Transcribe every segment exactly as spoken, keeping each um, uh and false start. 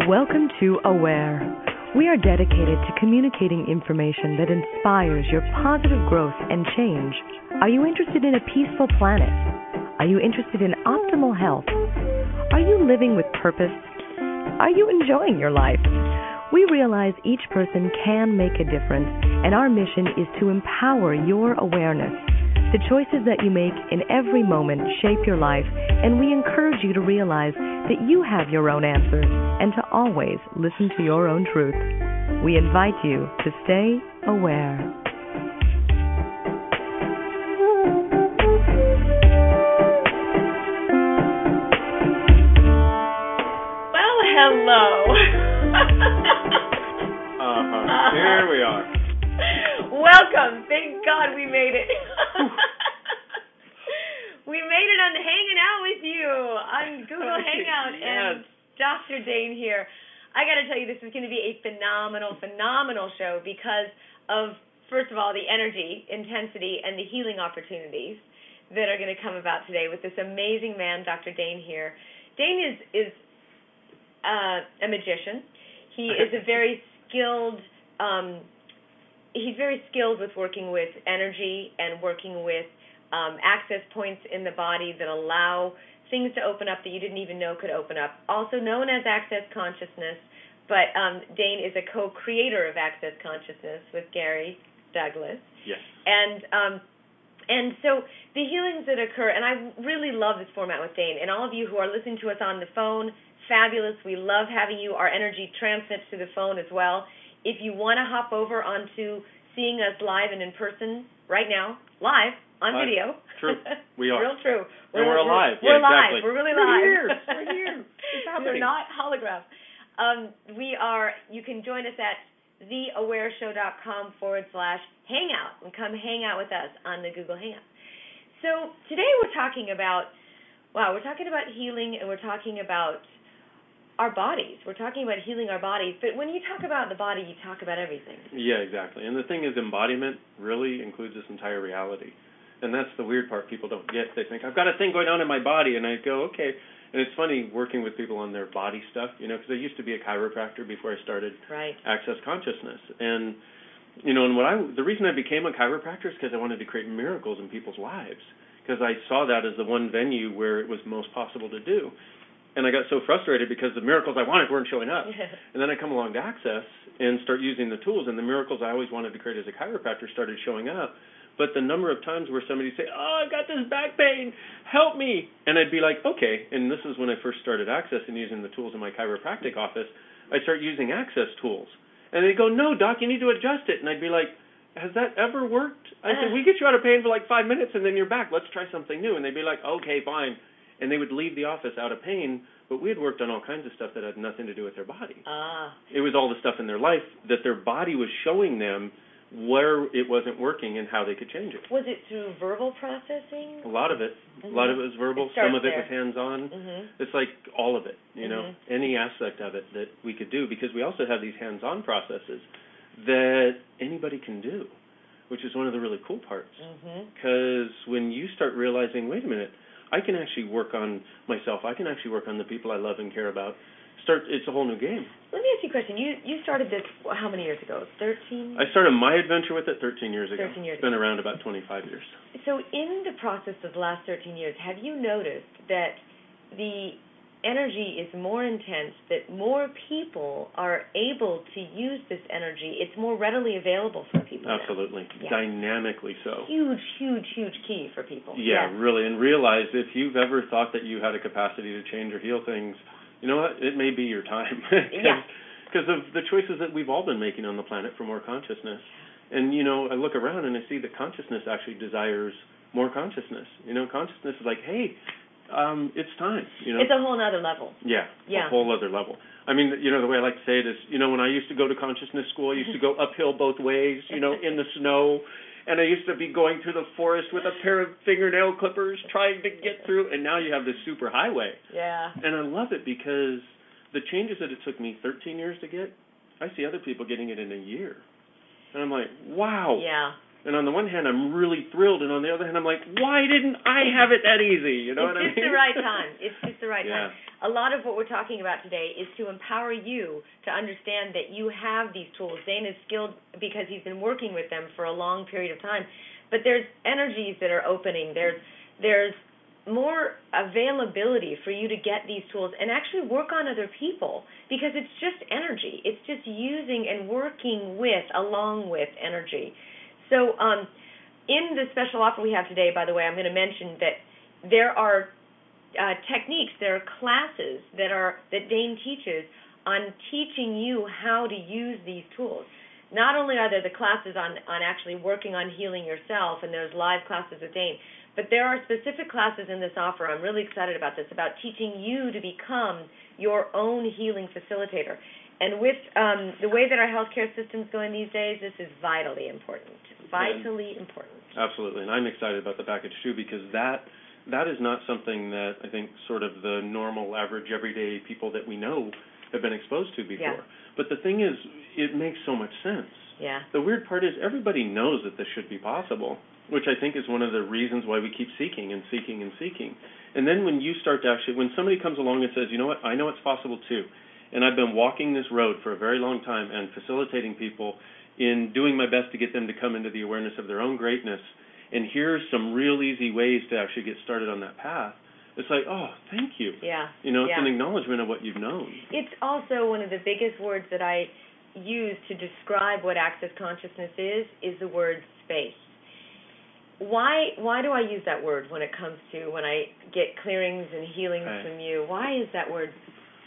Welcome to Aware. We are dedicated to communicating information that inspires your positive growth and change. Are you interested in a peaceful planet? Are you interested in optimal health? Are you living with purpose? Are you enjoying your life? We realize each person can make a difference, and our mission is to empower your awareness. The choices that you make in every moment shape your life, and we encourage you to realize that you have your own answers and to always listen to your own truth. We invite you to stay aware. Well, hello. uh-huh. Here we are. Welcome. Thank God we made it. We made it on Hanging Out with You on Google Hangout. Yes. And Doctor Dane here. I got to tell you, this is going to be a phenomenal, phenomenal show because of, first of all, the energy, intensity, and the healing opportunities that are going to come about today with this amazing man, Doctor Dane here. Dane is, is uh, a magician. He is a very skilled, um, he's very skilled with working with energy and working with um, access points in the body that allow things to open up that you didn't even know could open up, also known as Access Consciousness. But um, Dane is a co-creator of Access Consciousness with Gary Douglas. Yes. And um, and so the healings that occur, and I really love this format with Dane, and all of you who are listening to us on the phone, fabulous. We love having you. Our energy transmits to the phone as well. If you want to hop over onto seeing us live and in person right now, live, on live. video. True. We are. Real true. We're, and we're alive. We're, yeah, we're live. exactly. We're really we're live. Here. We're here. It's happening. We're not holograph. Um, we are, you can join us at theawareshow.com forward slash hangout and come hang out with us on the Google Hangout. So today we're talking about, wow, we're talking about healing and we're talking about our bodies. We're talking about healing our bodies. But when you talk about the body, you talk about everything. Yeah, exactly. And the thing is, embodiment really includes this entire reality. And that's the weird part people don't get. They think, I've got a thing going on in my body. And I go, okay. And it's funny working with people on their body stuff, you know, because I used to be a chiropractor before I started right. Access Consciousness. And, you know, and what I, the reason I became a chiropractor is because I wanted to create miracles in people's lives, because I saw that as the one venue where it was most possible to do. And I got so frustrated because the miracles I wanted weren't showing up. And then I come along to Access and start using the tools, and the miracles I always wanted to create as a chiropractor started showing up. But the number of times where somebody would say, oh, I've got this back pain, help me. And I'd be like, okay. And this is when I first started Access and using the tools in my chiropractic office. I'd start using Access tools. And they'd go, no, doc, you need to adjust it. And I'd be like, has that ever worked? I said, we get you out of pain for like five minutes and then you're back. Let's try something new. And they'd be like, okay, fine. And they would leave the office out of pain. But we had worked on all kinds of stuff that had nothing to do with their body. Ah. It was all the stuff in their life that their body was showing them where it wasn't working and how they could change it. Was it through verbal processing? A lot of it. Mm-hmm. A lot of it was verbal. It starts Some of it there. was hands-on. Mm-hmm. It's like all of it, you mm-hmm. know, any aspect of it that we could do, because we also have these hands-on processes that anybody can do, which is one of the really cool parts. Because mm-hmm. when you start realizing, wait a minute, I can actually work on myself. I can actually work on the people I love and care about. Start. It's a whole new game. Let me ask you a question. You you started this how many years ago? Thirteen. I started my adventure with it thirteen years ago. Thirteen years. It's been around about twenty-five years. So in the process of the last thirteen years, have you noticed that the energy is more intense, that more people are able to use this energy? It's more readily available for people. Absolutely. Yeah. Dynamically so. Huge, huge, huge key for people. Yeah, yes. really. And realize if you've ever thought that you had a capacity to change or heal things, you know what? It may be your time. Yeah. Because of the choices that we've all been making on the planet for more consciousness. And, you know, I look around and I see that consciousness actually desires more consciousness. You know, consciousness is like, hey, um, it's time. You know, it's a whole other level. Yeah, yeah, a whole other level. I mean, you know, the way I like to say it is, you know, when I used to go to consciousness school, I used to go uphill both ways, you know, in the snow. And I used to be going through the forest with a pair of fingernail clippers trying to get through. And now you have this super highway. Yeah. And I love it because the changes that it took me thirteen years to get, I see other people getting it in a year. And I'm like, wow. Yeah. And on the one hand, I'm really thrilled, and on the other hand, I'm like, why didn't I have it that easy? You know it's what I mean? It's just the right time. It's just the right yeah. time. A lot of what we're talking about today is to empower you to understand that you have these tools. Zane is skilled because he's been working with them for a long period of time. But there's energies that are opening. There's there's more availability for you to get these tools and actually work on other people, because it's just energy. It's just using and working with, along with energy. So um, in the special offer we have today, by the way, I'm going to mention that there are uh, techniques, there are classes that are that Dane teaches on teaching you how to use these tools. Not only are there the classes on, on actually working on healing yourself, and there's live classes with Dane, but there are specific classes in this offer. I'm really excited about this, about teaching you to become your own healing facilitator. And with um, the way that our healthcare system's going these days, this is vitally important. Vitally and important. Absolutely, and I'm excited about the package too, because that that is not something that I think sort of the normal, average, everyday people that we know have been exposed to before. Yeah. But the thing is, it makes so much sense. Yeah. The weird part is everybody knows that this should be possible, which I think is one of the reasons why we keep seeking and seeking and seeking. And then when you start to actually, when somebody comes along and says, you know what, I know it's possible too, and I've been walking this road for a very long time and facilitating people in doing my best to get them to come into the awareness of their own greatness, and here's some real easy ways to actually get started on that path, it's like, oh, thank you. Yeah. You know, it's yeah. an acknowledgement of what you've known. It's also one of the biggest words that I use to describe what access consciousness is, is the word space. Why why do I use that word when it comes to when I get clearings and healings right. from you? Why is that word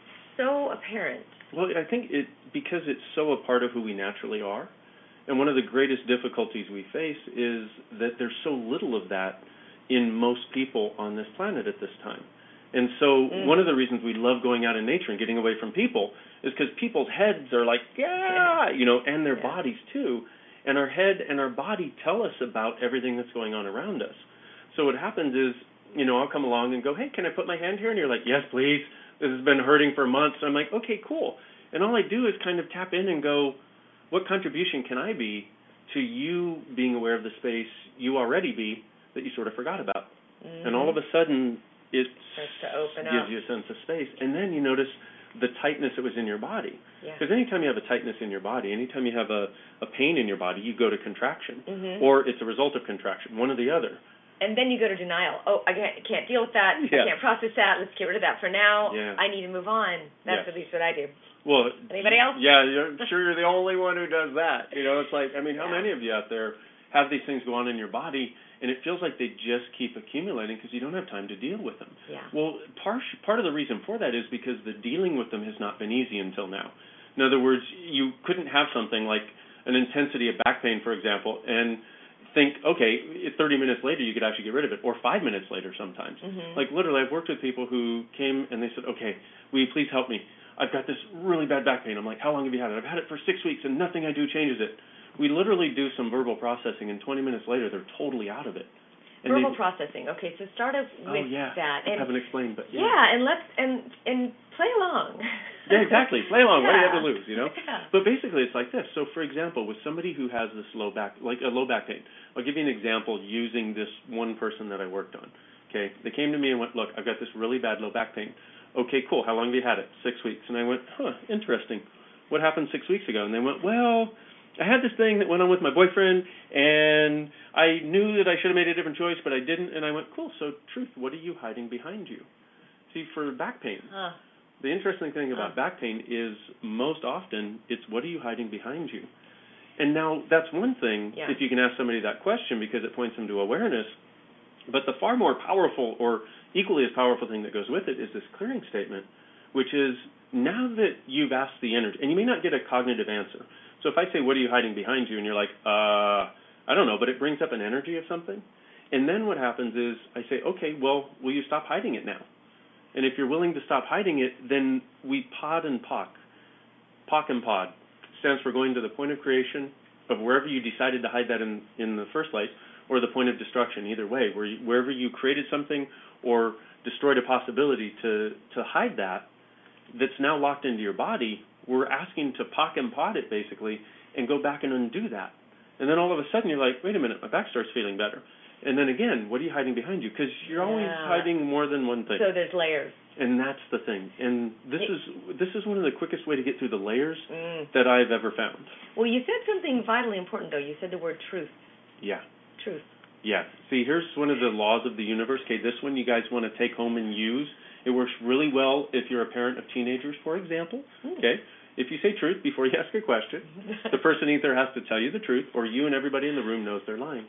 so apparent? Well, I think it because it's so a part of who we naturally are. And one of the greatest difficulties we face is that there's so little of that in most people on this planet at this time. And so mm. one of the reasons we love going out in nature and getting away from people is because people's heads are like, yeah, yeah. you know, and their yeah. bodies too. And our head and our body tell us about everything that's going on around us. So what happens is, you know, I'll come along and go, hey, can I put my hand here? And you're like, yes, please. This has been hurting for months. I'm like, okay, cool. And all I do is kind of tap in and go, what contribution can I be to you being aware of the space you already be that you sort of forgot about? Mm-hmm. And all of a sudden, it starts to open gives up. you a sense of space. And then you notice the tightness that was in your body. Because yeah. anytime you have a tightness in your body, anytime you have a, a pain in your body, you go to contraction. Mm-hmm. Or it's a result of contraction, one or the other. And then you go to denial. Oh, I can't, can't deal with that. Yeah. I can't process that. Let's get rid of that for now. Yeah. I need to move on. That's yes. at least what I do. Well, anybody else? Yeah, I'm sure you're the only one who does that. You know, it's like, I mean, how yeah. many of you out there have these things go on in your body, and it feels like they just keep accumulating because you don't have time to deal with them? Yeah. Well, part part of the reason for that is because the dealing with them has not been easy until now. In other words, you couldn't have something like an intensity of back pain, for example, and think, okay, thirty minutes later you could actually get rid of it, or five minutes later sometimes. Mm-hmm. Like literally, I've worked with people who came and they said, okay, will you please help me? I've got this really bad back pain. I'm like, how long have you had it? I've had it for six weeks and nothing I do changes it. We literally do some verbal processing, and twenty minutes later they're totally out of it. And verbal they, processing. Okay, so start us with oh, yeah. that. I and haven't explained, but yeah. Yeah, and let's and and play along. Yeah, exactly. Play along. Yeah. What do you have to lose, you know? Yeah. But basically, it's like this. So, for example, with somebody who has this low back, like a low back pain, I'll give you an example using this one person that I worked on. Okay, they came to me and went, look, I've got this really bad low back pain. Okay, cool. How long have you had it? Six weeks. And I went, huh, interesting. What happened six weeks ago? And they went, well, I had this thing that went on with my boyfriend, and I knew that I should have made a different choice, but I didn't. And I went, cool. So, truth, what are you hiding behind you? See, for back pain, huh. the interesting thing about huh. back pain is most often it's what are you hiding behind you? And now that's one thing yeah. if you can ask somebody that question because it points them to awareness. But the far more powerful or equally as powerful thing that goes with it is this clearing statement, which is now that you've asked the energy, and you may not get a cognitive answer. So if I say, what are you hiding behind you? And you're like, uh, I don't know, but it brings up an energy of something. And then what happens is I say, okay, well, will you stop hiding it now? And if you're willing to stop hiding it, then we pod and P O C. P O C and pod stands for going to the point of creation of wherever you decided to hide that in, in the first place, or the point of destruction, either way, where you, wherever you created something or destroyed a possibility to, to hide that that's now locked into your body, we're asking to P O C and pod it, basically, and go back and undo that. And then all of a sudden you're like, wait a minute, my back starts feeling better. And then again, what are you hiding behind you? Because you're always yeah. hiding more than one thing. So there's layers. And that's the thing. And this it, is this is one of the quickest way to get through the layers mm. that I've ever found. Well, you said something vitally important, though. You said the word truth. Yeah. Truth. Yeah. See, here's one of the laws of the universe. Okay, this one you guys want to take home and use. It works really well if you're a parent of teenagers, for example. Mm. Okay. If you say truth before you ask a question, the person either has to tell you the truth or you and everybody in the room knows they're lying.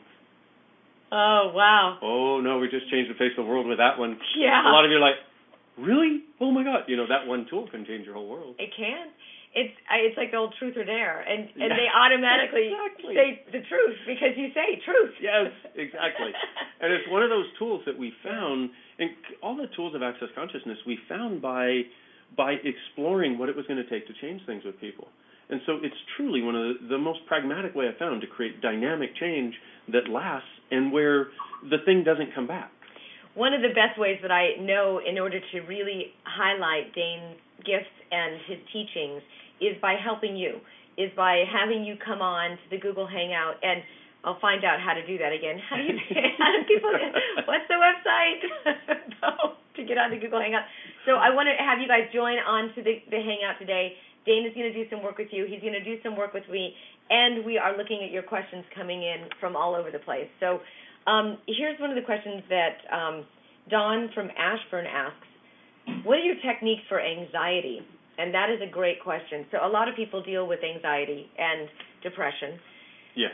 Oh, wow. Oh, no, we just changed the face of the world with that one. Yeah. A lot of you are like, really? Oh, my God. You know, that one tool can change your whole world. It can. It's it's like the old truth or dare, and, and yeah. they automatically exactly. say the truth because you say truth. Yes, exactly. And it's one of those tools that we found, and all the tools of Access Consciousness we found by by exploring what it was going to take to change things with people. And so it's truly one of the, the most pragmatic way I found to create dynamic change that lasts and where the thing doesn't come back. One of the best ways that I know in order to really highlight Dane's gifts and his teachings is by helping you, is by having you come on to the Google Hangout, and I'll find out how to do that again. How do you, how do people, what's the website to get on the Google Hangout? So I want to have you guys join on to the, the Hangout today. Dane is going to do some work with you. He's going to do some work with me, and we are looking at your questions coming in from all over the place. So um, here's one of the questions that um, Dawn from Ashburn asks. What are your techniques for anxiety? And that is a great question. So a lot of people deal with anxiety and depression. Yes.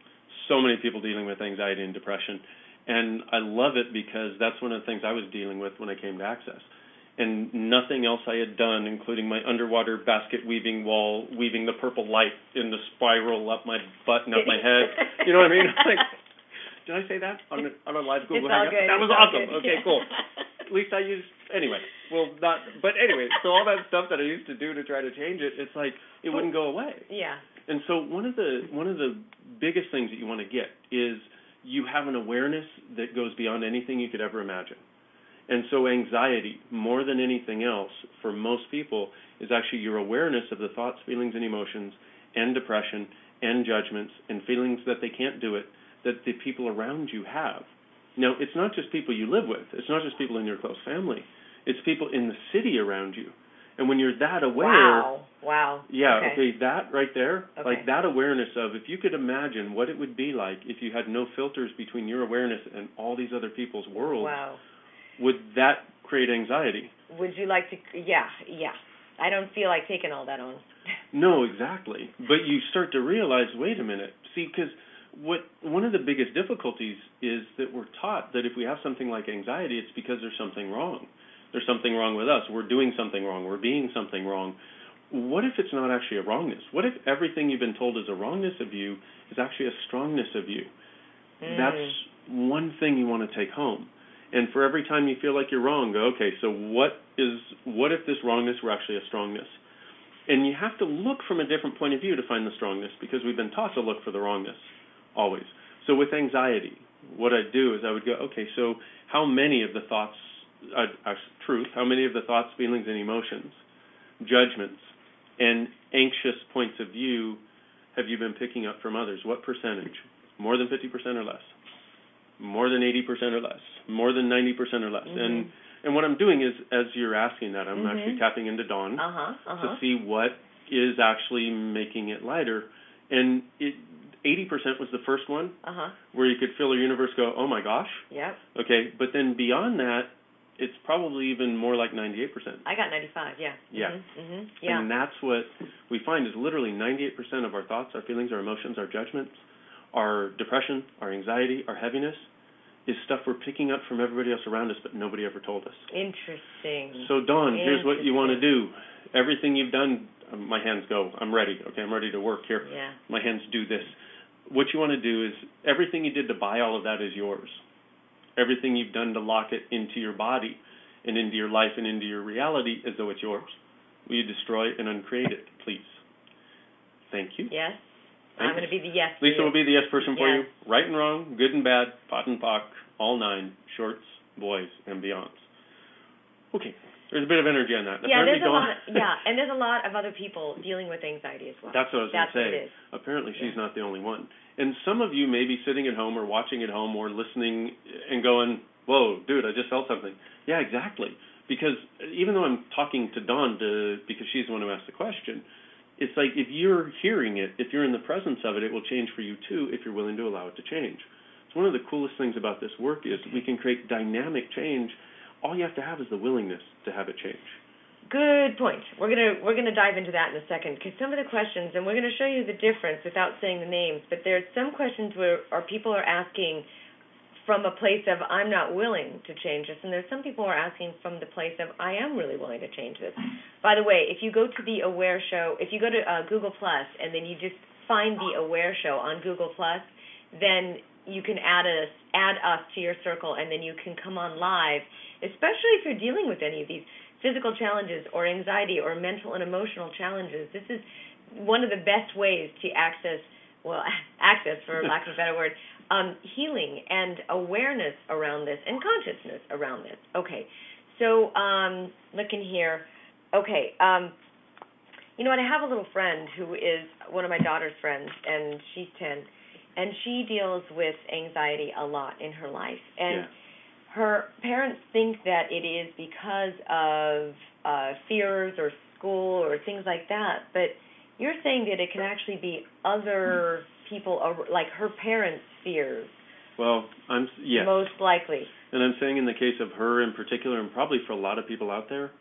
So many people dealing with anxiety and depression. And I love it because that's one of the things I was dealing with when I came to Access. And nothing else I had done, including my underwater basket weaving wall, weaving the purple light in the spiral up my butt and up my head. You know what I mean? Like, did I say that on a, on a live Google Hangout? That was awesome. Good. Okay, cool. At least I used, anyway, well, not, but anyway, so all that stuff that I used to do to try to change it, it's like, it wouldn't go away. Yeah. And so one of the one of the biggest things that you want to get is you have an awareness that goes beyond anything you could ever imagine. And so anxiety, more than anything else, for most people, is actually your awareness of the thoughts, feelings, and emotions, and depression, and judgments, and feelings that they can't do it, that the people around you have. Now, it's not just people you live with. It's not just people in your close family. It's people in the city around you. And when you're that aware... Wow, wow. Yeah, okay, okay that right there, okay. like that awareness of, if you could imagine what it would be like if you had no filters between your awareness and all these other people's worlds, wow. would that create anxiety? Would you like to... Yeah, yeah. I don't feel like taking all that on. No, exactly. But you start to realize, wait a minute. See, because... What one of the biggest difficulties is that we're taught that if we have something like anxiety, it's because there's something wrong. There's something wrong with us. We're doing something wrong. We're being something wrong. What if it's not actually a wrongness? What if everything you've been told is a wrongness of you is actually a strongness of you? Mm. That's one thing you want to take home. And for every time you feel like you're wrong, go, okay, so what is what if this wrongness were actually a strongness? And you have to look from a different point of view to find the strongness, because we've been taught to look for the wrongness. Always. So with anxiety, what I'd do is I would go, okay, so how many of the thoughts, uh, uh, truth, how many of the thoughts, feelings, and emotions, judgments, and anxious points of view have you been picking up from others? What percentage? More than fifty percent or less? More than eighty percent or less? More than ninety percent or less? Mm-hmm. And and what I'm doing is, as you're asking that, I'm mm-hmm. actually tapping into Dawn uh-huh, uh-huh. to see what is actually making it lighter. And it eighty percent was the first one, uh-huh. where you could feel your universe go, oh my gosh. Yep. Okay, but then beyond that, it's probably even more like ninety-eight percent. I got ninety-five, yeah. Yeah. Mm-hmm. Mm-hmm. Yeah. And that's what we find is literally ninety-eight percent of our thoughts, our feelings, our emotions, our judgments, our depression, our anxiety, our heaviness, is stuff we're picking up from everybody else around us, but nobody ever told us. Interesting. So, Dawn, here's what you want to do. Everything you've done, um, my hands go, I'm ready. Okay, I'm ready to work here. Yeah. My hands do this. What you want to do is everything you did to buy all of that is yours. Everything you've done to lock it into your body and into your life and into your reality as though it's yours. Will you destroy and uncreate it, please? Thank you. Yes. Thanks. I'm going to be the yes. Lisa will be the yes person for yes. you. Right and wrong, good and bad, pot and pock, all nine, shorts, boys, and beyonds. Okay, There's a bit of energy on that. Yeah, Apparently there's a Dawn, lot. Yeah, and there's a lot of other people dealing with anxiety as well. That's what I was going to say. What it is. Apparently she's Yeah. not the only one. And some of you may be sitting at home or watching at home or listening and going, whoa, dude, I just felt something. Yeah, exactly. Because even though I'm talking to Dawn to, because she's the one who asked the question, it's like if you're hearing it, if you're in the presence of it, it will change for you too if you're willing to allow it to change. It's one of the coolest things about this work is we can create dynamic change. All you have to have is the willingness to have it change. Good point. We're gonna we're gonna dive into that in a second because some of the questions, and we're gonna show you the difference without saying the names. But there's some questions where our people are asking from a place of I'm not willing to change this, and there's some people who are asking from the place of I am really willing to change this. By the way, if you go to the Aware Show, if you go to uh, Google Plus, and then you just find the Aware Show on Google Plus, then you can add us add us to your circle, and then you can come on live, especially if you're dealing with any of these physical challenges or anxiety or mental and emotional challenges. This is one of the best ways to access, well, access for lack of a better word, um, healing and awareness around this and consciousness around this. Okay, so um, looking here. Okay, um, you know what? I have a little friend who is one of my daughter's friends, and she's ten, and she deals with anxiety a lot in her life. And yeah. her parents think that it is because of uh, fears or school or things like that, but you're saying that it can actually be other people, like her parents' fears. Well, I'm yes. Most likely. And I'm saying in the case of her in particular, and probably for a lot of people out there,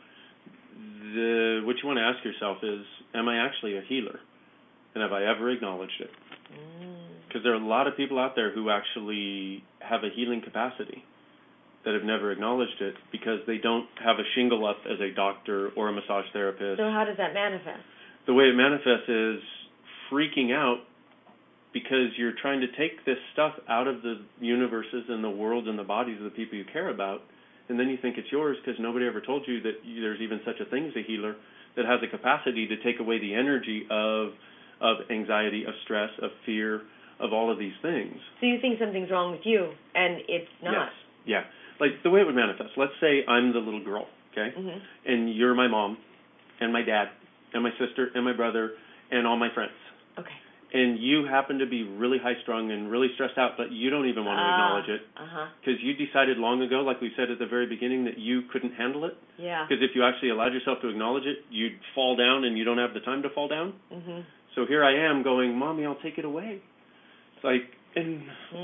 the what you want to ask yourself is, am I actually a healer? And have I ever acknowledged it? Because mm. there are a lot of people out there who actually have a healing capacity that have never acknowledged it because they don't have a shingle up as a doctor or a massage therapist. So how does that manifest? The way it manifests is freaking out because you're trying to take this stuff out of the universes and the worlds and the bodies of the people you care about, and then you think it's yours because nobody ever told you that there's even such a thing as a healer that has a capacity to take away the energy of of anxiety, of stress, of fear, of all of these things. So you think something's wrong with you, and it's not. Yes, yeah. Like the way it would manifest, let's say I'm the little girl, okay? Mm-hmm. And you're my mom and my dad and my sister and my brother and all my friends. Okay. And you happen to be really high-strung and really stressed out, but you don't even want to uh, acknowledge it. Uh-huh. Because you decided long ago, like we said at the very beginning, that you couldn't handle it. Yeah. Because if you actually allowed yourself to acknowledge it, you'd fall down and you don't have the time to fall down. Mm-hmm. So here I am going, Mommy, I'll take it away. It's like, and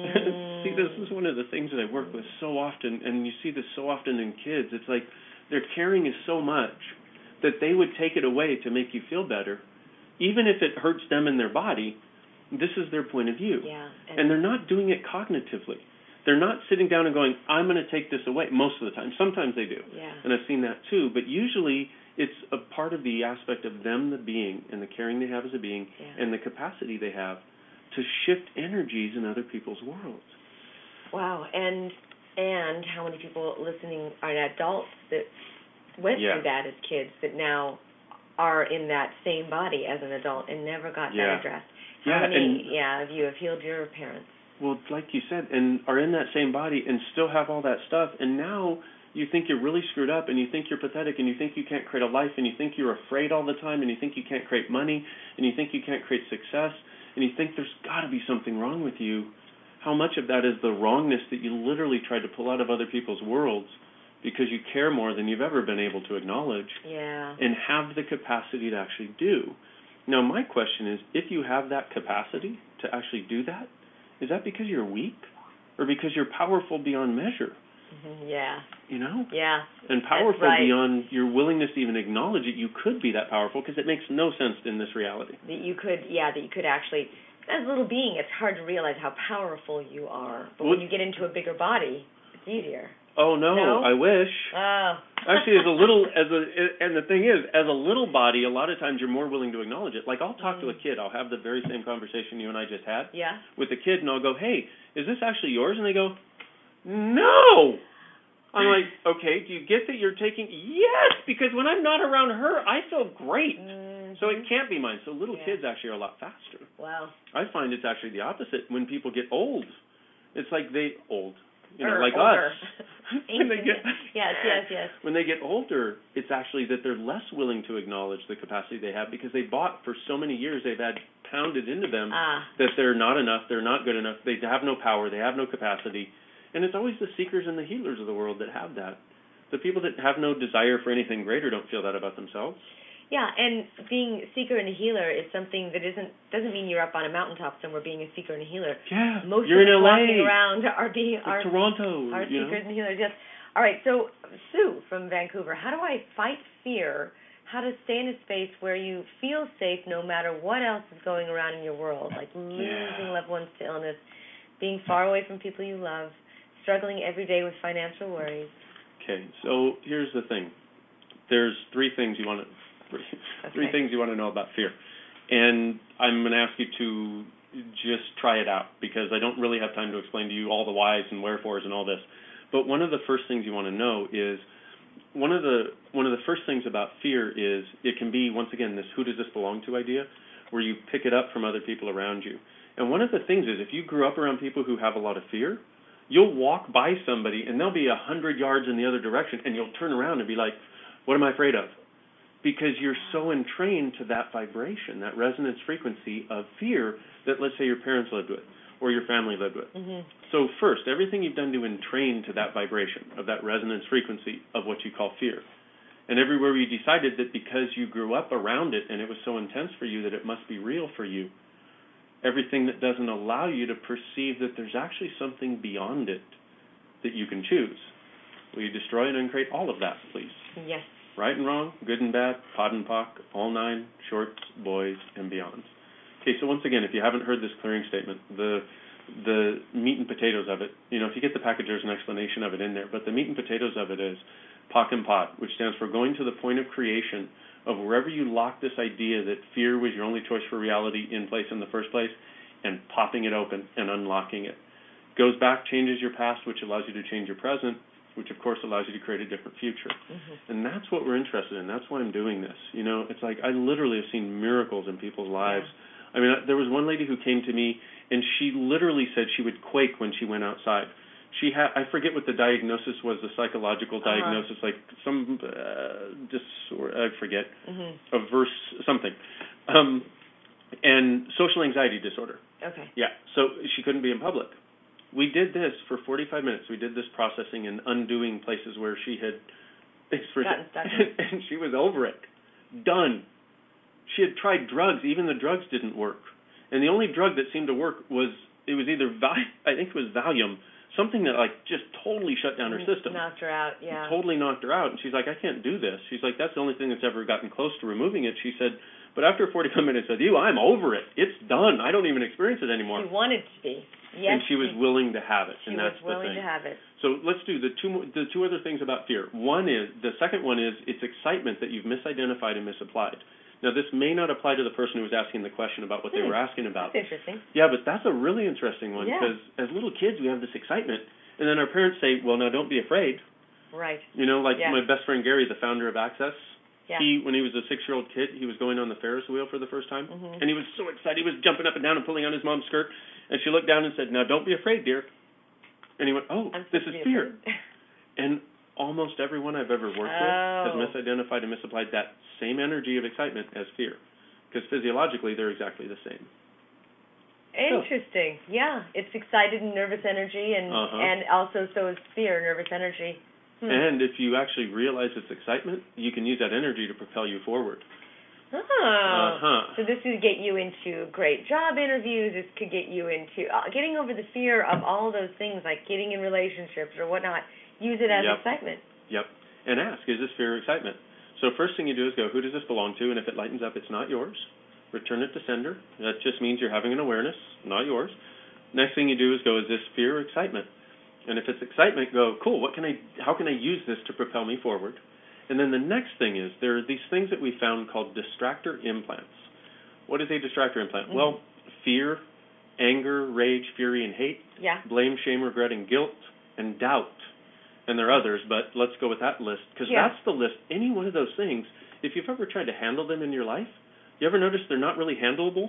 mm. see, this is one of the things that I work with so often, and you see this so often in kids. It's like their caring is so much that they would take it away to make you feel better, even if it hurts them in their body. This is their point of view. Yeah, and, and they're not doing it cognitively. They're not sitting down and going, I'm going to take this away, most of the time. Sometimes they do, yeah. and I've seen that too, but usually it's a part of the aspect of them, the being, and the caring they have as a being, yeah. and the capacity they have to shift energies in other people's worlds. Wow, and and how many people listening are adults that went yeah. through that as kids that now are in that same body as an adult and never got yeah. that addressed? How yeah, many, and yeah, of you have healed your parents? Well, like you said, and are in that same body and still have all that stuff, and now you think you're really screwed up, and you think you're pathetic, and you think you can't create a life, and you think you're afraid all the time, and you think you can't create money, and you think you can't create success, and you think there's got to be something wrong with you. How much of that is the wrongness that you literally tried to pull out of other people's worlds because you care more than you've ever been able to acknowledge yeah. and have the capacity to actually do? Now, my question is, if you have that capacity to actually do that, is that because you're weak or because you're powerful beyond measure? Mm-hmm. Yeah. You know? Yeah. And powerful right. beyond your willingness to even acknowledge it. You could be that powerful because it makes no sense in this reality. That you could, yeah, that you could actually, as a little being, it's hard to realize how powerful you are. But well, when you get into a bigger body, it's easier. Oh, no, no? I wish. Oh. Actually, as a little, as a, and the thing is, as a little body, a lot of times you're more willing to acknowledge it. Like, I'll talk mm. to a kid. I'll have the very same conversation you and I just had yeah. with a kid, and I'll go, hey, is this actually yours? And they go, no. I'm like, okay, do you get that you're taking, yes, because when I'm not around her, I feel great. Mm-hmm. So it can't be mine. So little yeah. kids actually are a lot faster. Wow. I find it's actually the opposite when people get old. It's like they, old, you know, or like older. us. When they get, yeah, Yes, yes, yes. When they get older, it's actually that they're less willing to acknowledge the capacity they have because they bought for so many years, they've had pounded into them ah. that they're not enough, they're not good enough, they have no power, they have no capacity. And it's always the seekers and the healers of the world that have that. The people that have no desire for anything greater don't feel that about themselves. Yeah, and being a seeker and a healer is something that isn't doesn't mean you're up on a mountaintop somewhere being a seeker and a healer. Yeah, most you're of in us L A. walking around are being like are Toronto, are you seekers know? and healers. Yes. All right. So Sue from Vancouver, how do I fight fear? How to stay in a space where you feel safe no matter what else is going around in your world, like losing yeah. loved ones to illness, being far away from people you love, struggling every day with financial worries. Okay, so here's the thing. There's three things you want to three, okay. three things you want to know about fear, and I'm going to ask you to just try it out because I don't really have time to explain to you all the whys and wherefores and all this. But one of the first things you want to know is one of the one of the first things about fear is it can be, once again, this who does this belong to idea, where you pick it up from other people around you. And one of the things is if you grew up around people who have a lot of fear, you'll walk by somebody and they'll be a hundred yards in the other direction and you'll turn around and be like, what am I afraid of? Because you're so entrained to that vibration, that resonance frequency of fear that, let's say, your parents lived with or your family lived with. Mm-hmm. So first, everything you've done to entrain to that vibration of that resonance frequency of what you call fear. And everywhere you decided that because you grew up around it and it was so intense for you that it must be real for you, everything that doesn't allow you to perceive that there's actually something beyond it that you can choose. Will you destroy and uncreate all of that, please? Yes. Right and wrong, good and bad, pod and pock, all nine, shorts, boys, and beyonds. Okay, so once again, if you haven't heard this clearing statement, the the meat and potatoes of it, you know, if you get the package, there's an explanation of it in there, but the meat and potatoes of it is pock and pod, which stands for going to the point of creation of wherever you lock this idea that fear was your only choice for reality in place in the first place, and popping it open and unlocking it. Goes back, changes your past, which allows you to change your present, which of course allows you to create a different future. Mm-hmm. And that's what we're interested in. That's why I'm doing this. You know, it's like I literally have seen miracles in people's lives. Yeah. I mean, there was one lady who came to me, and she literally said she would quake when she went outside. She had, I forget what the diagnosis was, the psychological uh-huh. diagnosis, like some uh, disorder, I forget, mm-hmm. a verse, something, um, and social anxiety disorder. Okay. Yeah, so she couldn't be in public. We did this for forty-five minutes. We did this processing and undoing places where she had gotten stuck. and she was over it. Done. She had tried drugs. Even the drugs didn't work. And the only drug that seemed to work was, it was either, Val- I think it was Valium, something that like just totally shut down her system. Knocked her out, yeah. Totally knocked her out. And she's like, I can't do this. She's like, that's the only thing that's ever gotten close to removing it. She said, but after forty-five minutes with you, I'm over it. It's done. I don't even experience it anymore. She wanted to be. Yes. And she was willing to have it. She and that's was willing the thing. to have it. So let's do the two the two other things about fear. One is, the second one is, it's excitement that you've misidentified and misapplied. Now, this may not apply to the person who was asking the question about what hmm. they were asking about. That's interesting. Yeah, but that's a really interesting one, Yeah. because as little kids, we have this excitement, and then our parents say, well, now don't be afraid. Right. You know, like yeah. my best friend Gary, the founder of Access, yeah. he, when he was a six-year-old kid, he was going on the Ferris wheel for the first time, mm-hmm. and he was so excited. He was jumping up and down and pulling on his mom's skirt, and she looked down and said, now don't be afraid, dear. And he went, oh, I'm this is fear. Afraid. And almost everyone I've ever worked oh. with has misidentified and misapplied that same energy of excitement as fear, because physiologically they're exactly the same. Interesting. Oh. Yeah, it's excited and nervous energy, and uh-huh. and also so is fear, nervous energy. Hmm. And if you actually realize it's excitement, you can use that energy to propel you forward. Oh. Uh-huh. So this would get you into great job interviews. This could get you into uh, getting over the fear of all those things, like getting in relationships or whatnot. Use it as yep. excitement. Yep. And ask, is this fear or excitement? So first thing you do is go, who does this belong to? And if it lightens up, it's not yours. Return it to sender. That just means you're having an awareness, not yours. Next thing you do is go, is this fear or excitement? And if it's excitement, go, cool, what can I, how can I use this to propel me forward? And then the next thing is, there are these things that we found called distractor implants. What is a distractor implant? Mm-hmm. Well, fear, anger, rage, fury, and hate. Yeah. Blame, shame, regret, and guilt, and doubt. And there are others, but let's go with that list, because yeah. that's the list. Any one of those things, if you've ever tried to handle them in your life, you ever notice they're not really handleable?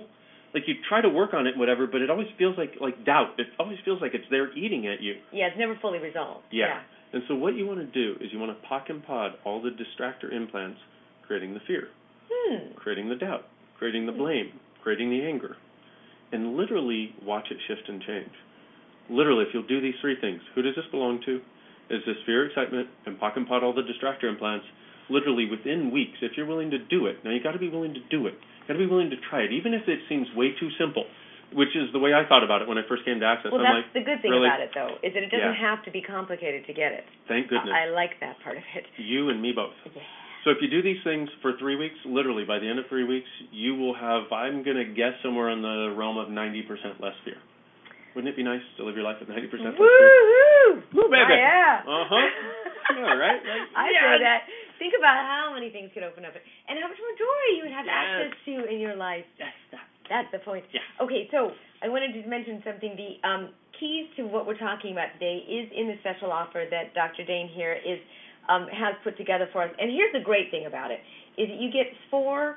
like you try to work on it, whatever, but it always feels like like doubt. It always feels like it's there eating at you. Yeah, it's never fully resolved. Yeah. yeah. And so what you want to do is you want to pock and pod all the distractor implants, creating the fear, Hmm. creating the doubt, creating the blame, creating the anger, and literally watch it shift and change. Literally, if you'll do these three things, who does this belong to? Is this fear, excitement, and pock and pod all the distractor implants, literally within weeks, if you're willing to do it. Now, you got to be willing to do it. You got to be willing to try it, even if it seems way too simple, which is the way I thought about it when I first came to Access. Well, I'm that's like, the good thing really? about it, though, is that it doesn't Yeah. have to be complicated to get it. Thank goodness. I, I like that part of it. You and me both. Yeah. So if you do these things for three weeks, literally by the end of three weeks, you will have, I'm going to guess, somewhere in the realm of ninety percent less fear. Wouldn't it be nice to live your life with ninety percent less fear? Woo-hoo! Woo, baby. Oh, yeah. Uh-huh. Yeah, right? Like, I yes. know that. Think about how many things could open up and how much more joy you would have Yes. access to in your life. Yes, that. That's the point. Yeah. Okay, so I wanted to mention something. The um, keys to what we're talking about today is in the special offer that Doctor Dane here is um, has put together for us. And here's the great thing about it, is that you get four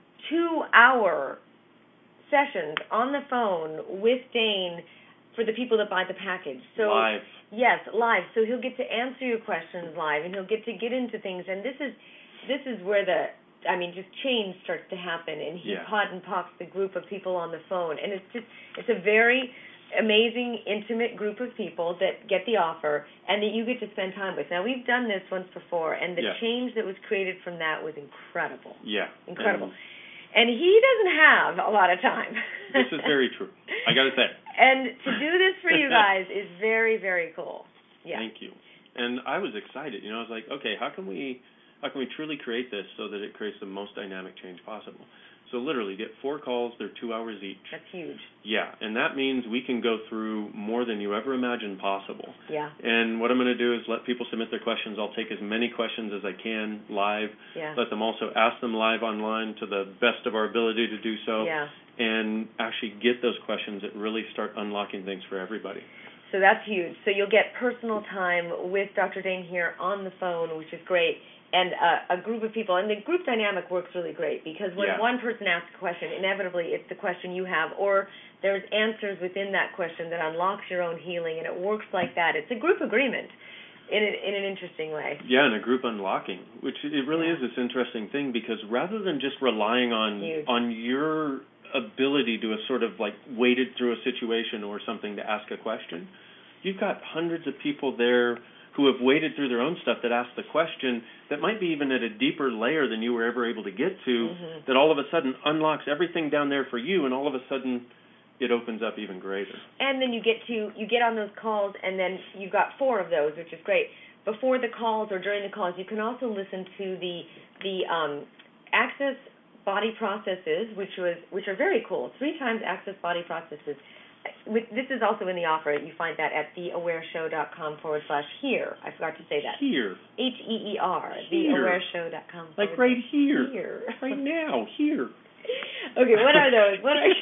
two-hour sessions on the phone with Dane for the people that buy the package. So Live. Yes, live. So he'll get to answer your questions live, and he'll get to get into things. And this is this is where the, I mean, just change starts to happen. And he Yeah. pod and pops the group of people on the phone, and it's just it's a very amazing, intimate group of people that get the offer and that you get to spend time with. Now, we've done this once before, and the Yeah. change that was created from that was incredible. Yeah. Incredible. And And he doesn't have a lot of time. this is very true. I got to say. And to do this for you guys is very, very cool. Yeah. Thank you. And I was excited. You know, I was like, okay, how can we how can we truly create this so that it creates the most dynamic change possible? So literally, get four calls. They're two hours each. That's huge. Yeah, and that means we can go through more than you ever imagined possible. Yeah. And what I'm going to do is let people submit their questions. I'll take as many questions as I can live. Yeah. Let them also ask them live online to the best of our ability to do so. Yeah. And actually get those questions that really start unlocking things for everybody. So that's huge. So you'll get personal time with Doctor Dane here on the phone, which is great, and uh, a group of people. And the group dynamic works really great because when Yeah. one person asks a question, inevitably it's the question you have, or there's answers within that question that unlocks your own healing, and it works like that. It's a group agreement in, a, in an interesting way. Yeah, and a group unlocking, which it really Yeah. is this interesting thing because rather than just relying on Huge. on your ability to a sort of like waded through a situation or something to ask a question, you've got hundreds of people there who have waded through their own stuff that ask the question that might be even at a deeper layer than you were ever able to get to, Mhm. that all of a sudden unlocks everything down there for you, and all of a sudden it opens up even greater. And then you get to you get on those calls, and then you've got four of those, which is great. Before the calls or during the calls, you can also listen to the the um, Access Body Processes, which was which are very cool. Three times Access Body Processes. With, this is also in the offer. You find that at theawareshow.com forward slash here. I forgot to say that. Here. H E E R. Here. Theawareshow.com. Like right here. Here. Right now. Here. Okay, what are those? What are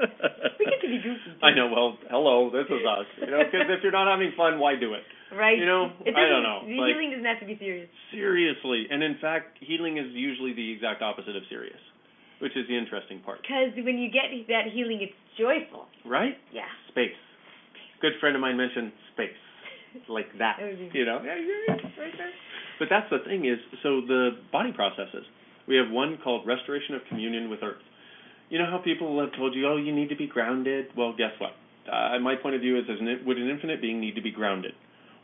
we get to be goofy too. I know. Well, hello, this is us. You know, because if you're not having fun, why do it? Right. You know, it I don't know. The Like, healing doesn't have to be serious. seriously, and in fact, healing is usually the exact opposite of serious, which is the interesting part. Because when you get that healing, it's joyful. Right? Yeah. Space. Good friend of mine mentioned space, like that. That would be- You know, yeah, yeah, yeah, right there. But that's the thing is, so the body processes. We have one called Restoration of Communion with Earth. You know how people have told you, oh, you need to be grounded? Well, guess what? Uh, my point of view is, isn't it, would an infinite being need to be grounded?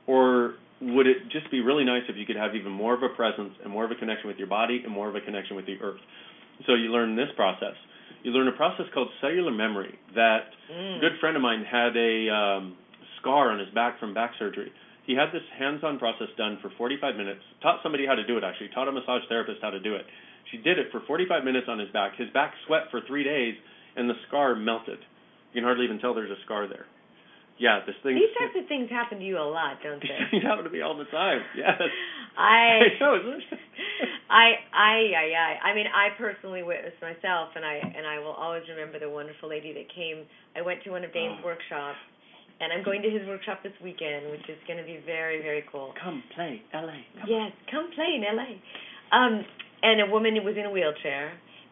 Or would it just be really nice if you could have even more of a presence and more of a connection with your body and more of a connection with the earth? So you learn this process. You learn a process called cellular memory that Mm. a good friend of mine had a um, scar on his back from back surgery. He had this hands-on process done for forty-five minutes, taught somebody how to do it, actually, taught a massage therapist how to do it. She did it for forty-five minutes on his back. His back sweat for three days, and the scar melted. You can hardly even tell there's a scar there. Yeah, this thing... These types of things happen to you a lot, don't These they? things happen to me all the time, yes. I, I know, isn't it? I, I, I, I, I mean, I personally witnessed myself, and I, and I will always remember the wonderful lady that came. I went to one of Dane's Oh. workshops, and I'm going to his workshop this weekend, which is going to be very, very cool. Come play, L A. Come Yes, come play in L A. Um, and a woman was in a wheelchair,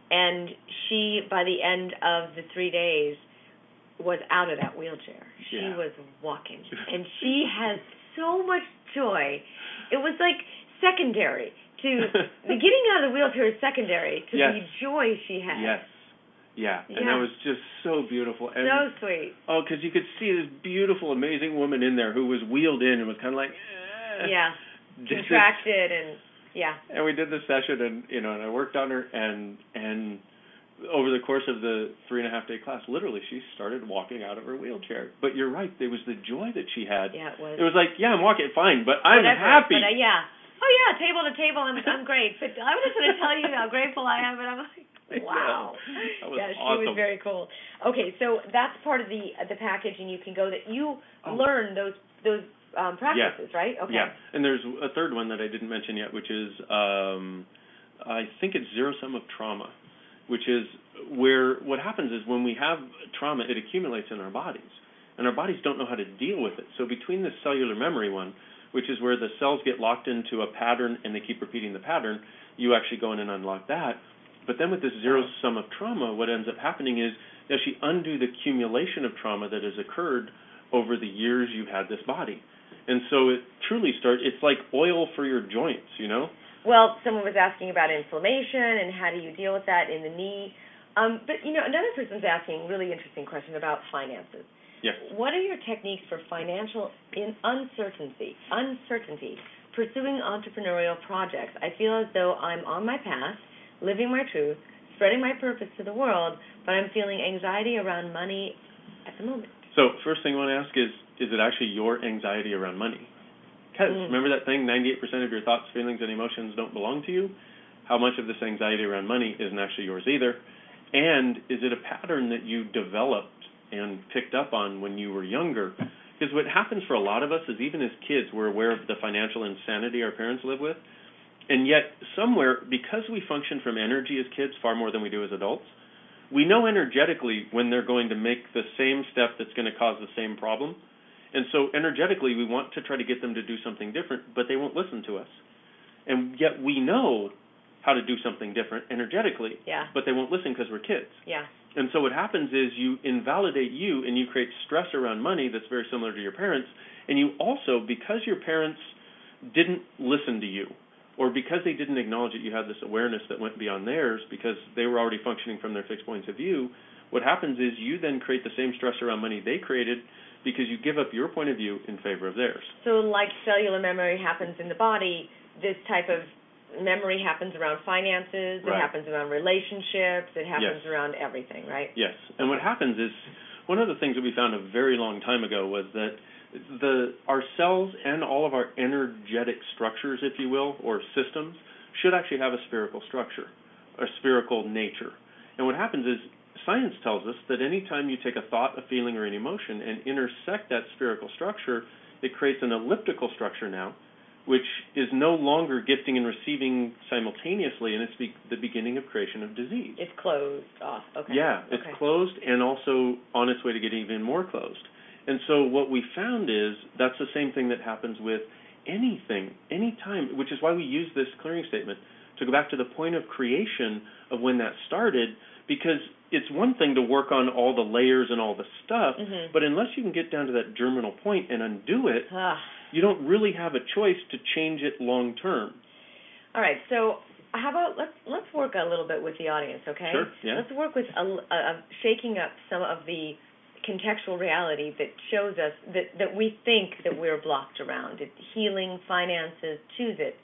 and she, by the end of the three days, was out of that wheelchair. She Yeah. was walking, and she has so much joy. It was like secondary to the getting out of the wheelchair is secondary to yes. the joy she had. Yes. Yeah. yeah. And that was just so beautiful. And, so sweet. Oh, because you could see this beautiful, amazing woman in there who was wheeled in and was kind of like, eh. Yeah. Did Contracted this. and, yeah. And we did this session, and, you know, and I worked on her, and and over the course of the three and a half day class, literally, she started walking out of her wheelchair. But you're right, there was the joy that she had. Yeah, it was. It was like, yeah, I'm walking, fine, but I'm Whatever, happy. But, uh, yeah. Oh, yeah, table to table, I'm, I'm great. But I'm just going to tell you how grateful I am, and I'm like, wow. That was yeah, she awesome. was very cool. Okay, so that's part of the the package, and you can go that you Oh. learn those those um, practices, yeah. right? Okay. Yeah, and there's a third one that I didn't mention yet, which is um, I think it's zero sum of trauma, which is where what happens is when we have trauma, it accumulates in our bodies, and our bodies don't know how to deal with it. So between the cellular memory one, which is where the cells get locked into a pattern and they keep repeating the pattern, you actually go in and unlock that. But then with this zero sum of trauma, what ends up happening is you actually undo the accumulation of trauma that has occurred over the years you've had this body. And so it truly starts, it's like oil for your joints, you know? Well, someone was asking about inflammation and how do you deal with that in the knee. Um, but, you know, another person's asking a really interesting question about finances. Yes. What are your techniques for financial in uncertainty, uncertainty, pursuing entrepreneurial projects? I feel as though I'm on my path, living my truth, spreading my purpose to the world, but I'm feeling anxiety around money at the moment. So first thing I want to ask is, is it actually your anxiety around money? Because Mm. remember that thing, ninety-eight percent of your thoughts, feelings, and emotions don't belong to you? How much of this anxiety around money isn't actually yours either? And is it a pattern that you developed and picked up on when you were younger? Because what happens for a lot of us is even as kids, we're aware of the financial insanity our parents live with. And yet somewhere, because we function from energy as kids far more than we do as adults, we know energetically when they're going to make the same step that's going to cause the same problem. And so energetically, we want to try to get them to do something different, but they won't listen to us. And yet we know how to do something different energetically, yeah. but they won't listen because we're kids. Yeah. And so what happens is you invalidate you and you create stress around money that's very similar to your parents. And you also, because your parents didn't listen to you, or because they didn't acknowledge that you had this awareness that went beyond theirs because they were already functioning from their fixed points of view, what happens is you then create the same stress around money they created because you give up your point of view in favor of theirs. So like cellular memory happens in the body, this type of memory happens around finances, Right. it happens around relationships, it happens Yes. around everything, right? Yes. And what happens is, one of the things that we found a very long time ago was that the our cells and all of our energetic structures, if you will, or systems, should actually have a spherical structure, a spherical nature. And what happens is, science tells us that anytime you take a thought, a feeling, or an emotion and intersect that spherical structure, it creates an elliptical structure now, which is no longer gifting and receiving simultaneously, and it's be- the beginning of creation of disease. It's closed off. Okay. Yeah, it's okay. closed and also on its way to getting even more closed. And so what we found is that's the same thing that happens with anything, any time, which is why we use this clearing statement to go back to the point of creation of when that started, because it's one thing to work on all the layers and all the stuff, mm-hmm. but unless you can get down to that germinal point and undo it, Ah. you don't really have a choice to change it long term. All right, so how about let's let's work a little bit with the audience, okay? Sure, yeah. Let's work with a, a, a shaking up some of the contextual reality that shows us that, that we think that we're blocked around. It's healing, finances, choose it.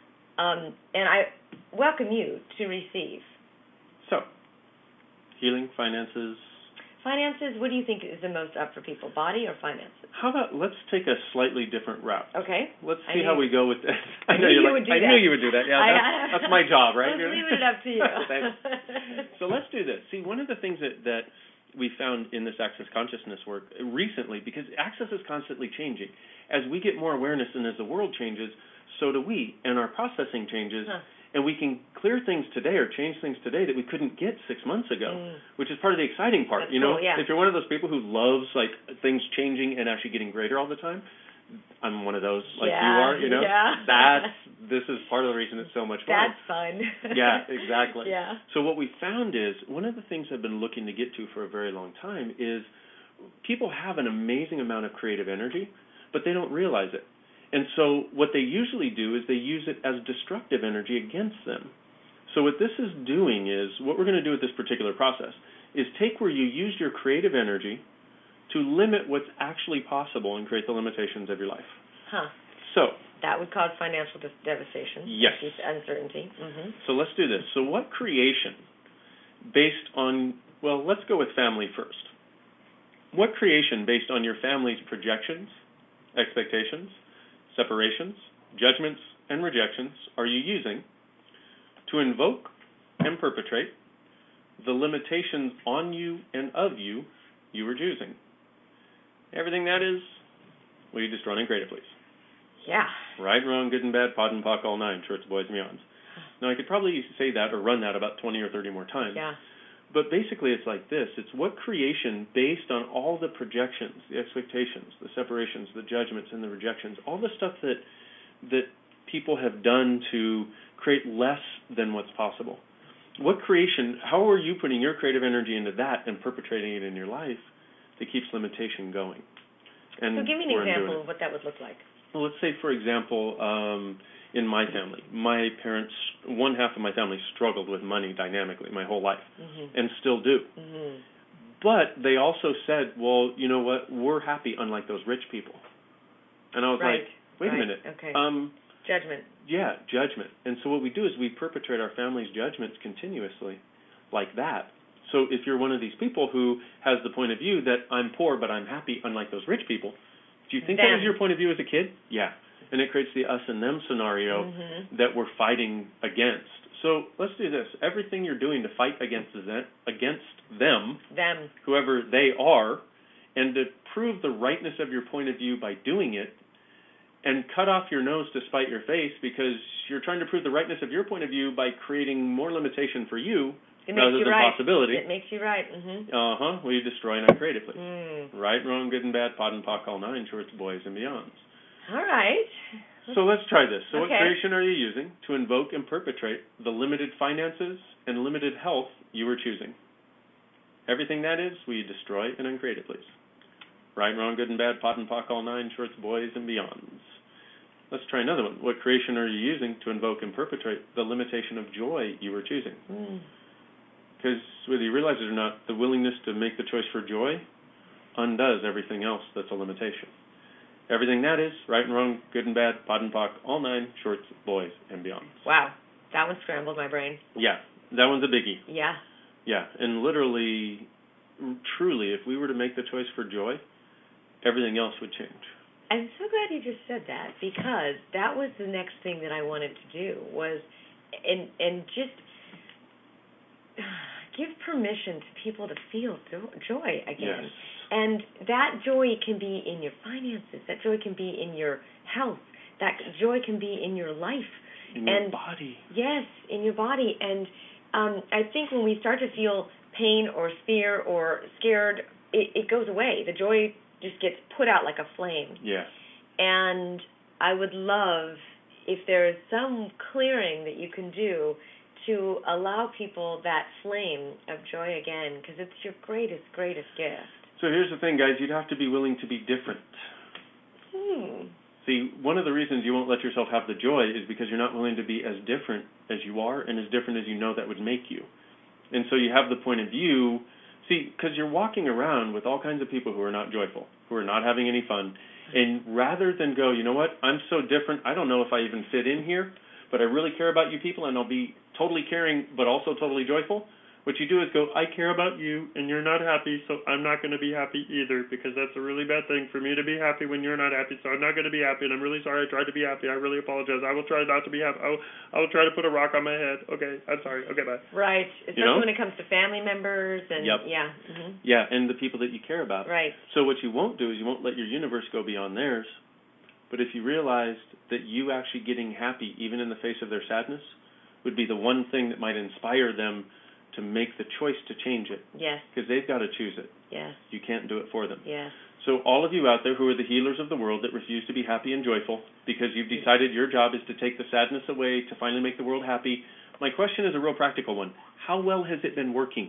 Um, and I welcome you to receive. So, healing, finances. Finances, what do you think is the most up for people, body or finances? How about let's take a slightly different route. Okay. Let's I see knew, how we go with this. I, I know knew you're you like, would do I that. knew you would do that. Yeah, I, that's, I, that's my job, right? I was leaving it up to you. Thanks. So let's do this. See, one of the things that, that we found in this Access Consciousness work recently, because Access is constantly changing. As we get more awareness and as the world changes, so do we, and our processing changes. Huh. And we can clear things today or change things today that we couldn't get six months ago, mm. which is part of the exciting part. That's you know, cool, yeah. If you're one of those people who loves like things changing and actually getting greater all the time, I'm one of those like yeah, you are. You know, yeah. that's this is part of the reason it's so much fun. That's fun. Yeah, exactly. Yeah. So what we found is, one of the things I've been looking to get to for a very long time is people have an amazing amount of creative energy, but they don't realize it. And so what they usually do is they use it as destructive energy against them. So what this is doing is, what we're going to do with this particular process is take where you used your creative energy to limit what's actually possible and create the limitations of your life. Huh. So that would cause financial de- devastation. Yes. Uncertainty. Mm-hmm. So let's do this. So what creation, based on, well, let's go with family first. What creation based on your family's projections, expectations, separations, judgments, and rejections are you using to invoke and perpetrate the limitations on you and of you you were choosing? Everything that is, will you destroy and create it, please? Yeah. Right, wrong, good and bad, pod and pock, all nine, shorts, boys, and beyonds. Now, I could probably say that or run that about twenty or thirty more times. Yeah. But basically, it's like this. It's what creation, based on all the projections, the expectations, the separations, the judgments, and the rejections, all the stuff that that people have done to create less than what's possible. What creation, how are you putting your creative energy into that and perpetrating it in your life that keeps limitation going? And so give me an we're example of what that would look like. Well, let's say, for example, um, in my family, my parents, one half of my family struggled with money dynamically my whole life, mm-hmm. and still do. Mm-hmm. But they also said, well, you know what, we're happy unlike those rich people. And I was right. like, wait right. a minute. Okay. Um, judgment. Yeah, judgment. And so what we do is we perpetrate our family's judgments continuously like that. So if you're one of these people who has the point of view that I'm poor but I'm happy unlike those rich people, do you think them. that was your point of view as a kid? Yeah. And it creates the us and them scenario mm-hmm. that we're fighting against. So let's do this. Everything you're doing to fight against them, against them, them, whoever they are, and to prove the rightness of your point of view by doing it, and cut off your nose to spite your face because you're trying to prove the rightness of your point of view by creating more limitation for you it rather makes you than right. possibility. It makes you right. Mm-hmm. Uh-huh. Will you destroy and uncreate it, please? Mm. Right, wrong, good and bad, pod and pock, all nine, shorts, boys, and beyonds. All right. So let's try this. So okay. what creation are you using to invoke and perpetrate the limited finances and limited health you were choosing? Everything that is, will you destroy and uncreate it, please? Right, wrong, good and bad, pod and pock, all nine, shorts, boys, and beyonds. Let's try another one. What creation are you using to invoke and perpetrate the limitation of joy you were choosing? Because mm. whether you realize it or not, the willingness to make the choice for joy undoes everything else that's a limitation. Everything that is, right and wrong, good and bad, pod and pock, all nine, shorts, boys, and beyonds. Wow. That one scrambled my brain. Yeah. That one's a biggie. Yeah. Yeah. And literally, truly, if we were to make the choice for joy, everything else would change. I'm so glad you just said that, because that was the next thing that I wanted to do was, and and just give permission to people to feel joy again. Yes. And that joy can be in your finances. That joy can be in your health. That joy can be in your life. In and your body. Yes, in your body. And um, I think when we start to feel pain or fear or scared, it, it goes away. The joy just gets put out like a flame. Yes. And I would love if there's some clearing that you can do to allow people that flame of joy again, because it's your greatest, greatest gift. So here's the thing, guys. You'd have to be willing to be different. Hmm. See, one of the reasons you won't let yourself have the joy is because you're not willing to be as different as you are and as different as you know that would make you. And so you have the point of view. See, because you're walking around with all kinds of people who are not joyful, who are not having any fun, and rather than go, you know what, I'm so different, I don't know if I even fit in here, but I really care about you people, and I'll be totally caring but also totally joyful. What you do is go, I care about you, and you're not happy, so I'm not going to be happy either, because that's a really bad thing for me to be happy when you're not happy, so I'm not going to be happy, and I'm really sorry I tried to be happy. I really apologize. I will try not to be happy. I will, I will try to put a rock on my head. Okay, I'm sorry. Okay, bye. Right, especially you know? when it comes to family members and, yep. yeah. Mm-hmm. Yeah, and the people that you care about. Right. So what you won't do is you won't let your universe go beyond theirs, but if you realized that you actually getting happy, even in the face of their sadness, would be the one thing that might inspire them to make the choice to change it. Yes. Because they've got to choose it. Yes. You can't do it for them. Yes. So all of you out there who are the healers of the world that refuse to be happy and joyful because you've decided your job is to take the sadness away to finally make the world happy, my question is a real practical one. How well has it been working?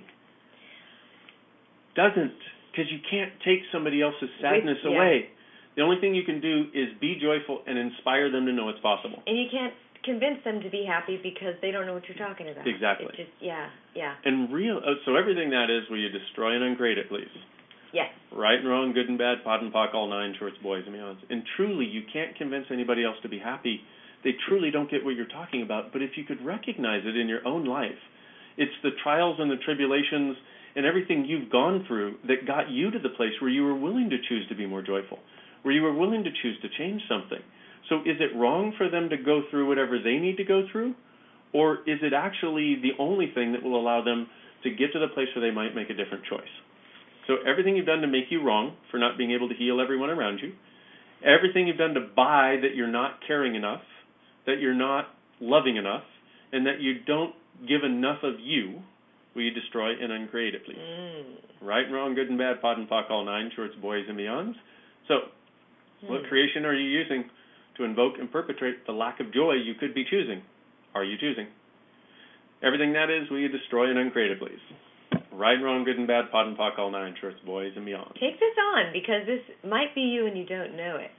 Doesn't, because you can't take somebody else's sadness With, yeah. away. The only thing you can do is be joyful and inspire them to know it's possible. And you can't convince them to be happy because they don't know what you're talking about. Exactly. It's just, yeah, yeah. And real, uh, so everything that is, will you destroy and uncreate it, please? Yes. Right and wrong, good and bad, pot and pock, all nine, shorts, boys, and beyonds. And truly, you can't convince anybody else to be happy. They truly don't get what you're talking about. But if you could recognize it in your own life, it's the trials and the tribulations and everything you've gone through that got you to the place where you were willing to choose to be more joyful, where you were willing to choose to change something. So is it wrong for them to go through whatever they need to go through? Or is it actually the only thing that will allow them to get to the place where they might make a different choice? So everything you've done to make you wrong for not being able to heal everyone around you, everything you've done to buy that you're not caring enough, that you're not loving enough, and that you don't give enough of you, will you destroy and uncreate it, please? Mm. Right and wrong, good and bad, pot and pock, all nine, shorts, boys, and beyonds. So mm. what creation are you using to invoke and perpetrate the lack of joy you could be choosing? Are you choosing? Everything that is, will you destroy and uncreate it, please? Right and wrong, good and bad, pot and pock, all nine, shorts, boys, and beyond. Take this on, because this might be you and you don't know it.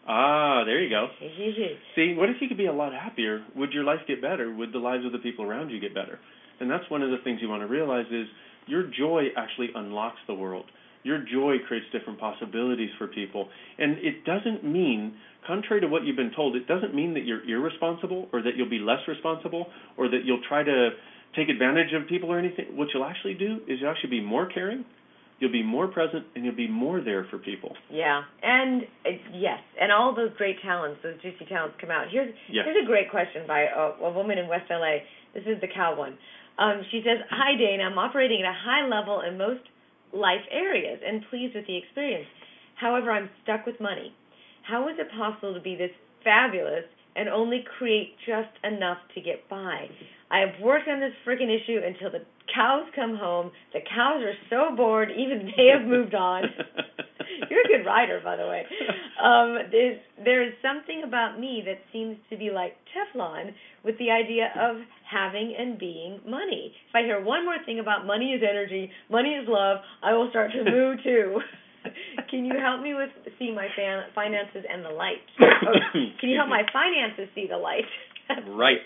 Ah, there you go. See, what if you could be a lot happier? Would your life get better? Would the lives of the people around you get better? And that's one of the things you want to realize is your joy actually unlocks the world. Your joy creates different possibilities for people. And it doesn't mean, contrary to what you've been told, it doesn't mean that you're irresponsible or that you'll be less responsible or that you'll try to take advantage of people or anything. What you'll actually do is you'll actually be more caring, you'll be more present, and you'll be more there for people. Yeah, and uh, yes, and all those great talents, those juicy talents come out. Here's yes. here's a great question by a, a woman in West L A. This is the cow one. Um, she says, "Hi, Dane. I'm operating at a high level in most life areas and pleased with the experience. However, I'm stuck with money. How is it possible to be this fabulous and only create just enough to get by? I have worked on this freaking issue until the cows come home. The cows are so bored, even they have moved on." You're a good writer, by the way. Um, there's, there is something about me that seems to be like Teflon with the idea of having and being money. If I hear one more thing about money is energy, money is love, I will start to moo too. Can you help me with see my fan, finances and the light? Oh, can you help my finances see the light? Right.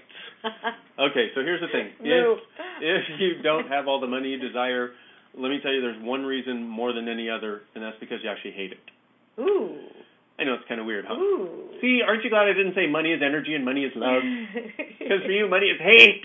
Okay, so here's the thing. If, if you don't have all the money you desire, let me tell you there's one reason more than any other, and that's because you actually hate it. Ooh. I know it's kind of weird, huh? Ooh. See, aren't you glad I didn't say money is energy and money is love? Because for you, money is hate.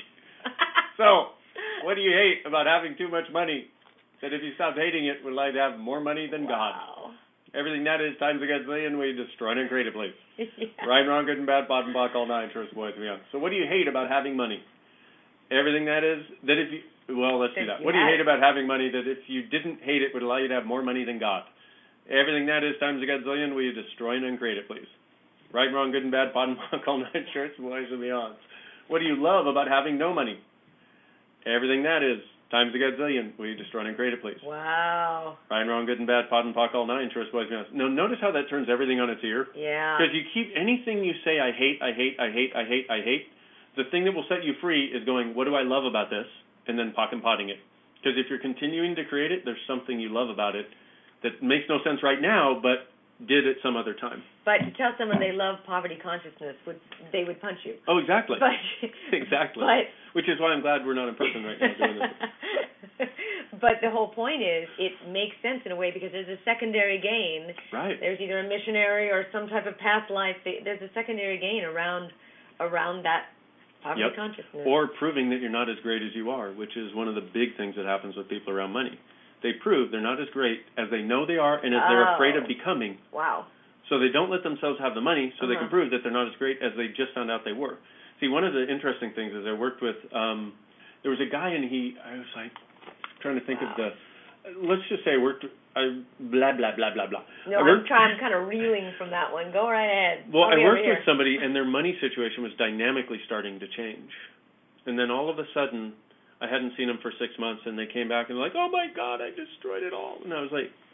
So, what do you hate about having too much money? That if you stopped hating it, would like to have more money than God. Wow. Everything that is times a gazillion, we destroy it creatively. Yeah. Right, wrong, good and bad, bottom, block, all nine, shorts, boys, and beyond. So what do you hate about having money? Everything that is, that if you, well, let's do that. What do you hate about having money that if you didn't hate it would allow you to have more money than God? Everything that is times a gazillion, will you destroy and uncreate it, please? Right, wrong, good and bad, bottom, block, all nine, shorts, boys, and beyond. What do you love about having no money? Everything that is times a gazillion, will you destroy and create it, please? Wow. Right and wrong, good and bad, pot and pock, all nine, shorts, boys, and beyond. Now, notice how that turns everything on its ear? Yeah. Because you keep, anything you say, I hate, I hate, I hate, I hate, I hate, the thing that will set you free is going, what do I love about this? And then pock and potting it. Because if you're continuing to create it, there's something you love about it that makes no sense right now, but did at some other time. But to tell someone they love poverty consciousness, would they would punch you. Oh, exactly. But, exactly. But, Which is why I'm glad we're not in person right now doing this. But the whole point is, it makes sense in a way because there's a secondary gain. Right. There's either a missionary or some type of past life. There's a secondary gain around around that poverty yep. consciousness. Or proving that you're not as great as you are, which is one of the big things that happens with people around money. They prove they're not as great as they know they are and as oh. they're afraid of becoming. Wow. So they don't let themselves have the money so uh-huh. they can prove that they're not as great as they just found out they were. See, one of the interesting things is I worked with, um, there was a guy and he, I was like, trying to think wow. of the, let's just say I worked, I, blah, blah, blah, blah, blah. No, I'm trying, I'm kind of reeling from that one. Go right ahead. Well, I'll I worked with somebody and their money situation was dynamically starting to change. And then all of a sudden, I hadn't seen them for six months and they came back and were like, oh my God, I destroyed it all. And I was like, so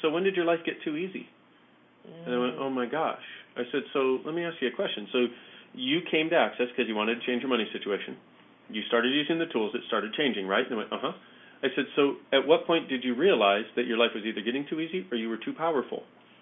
so when did your life get too easy? Mm. And they went, oh, my gosh. I said, so let me ask you a question. So you came to Access because you wanted to change your money situation. You started using the tools. It started changing, right? And they went, uh-huh. I said, so at what point did you realize that your life was either getting too easy or you were too powerful,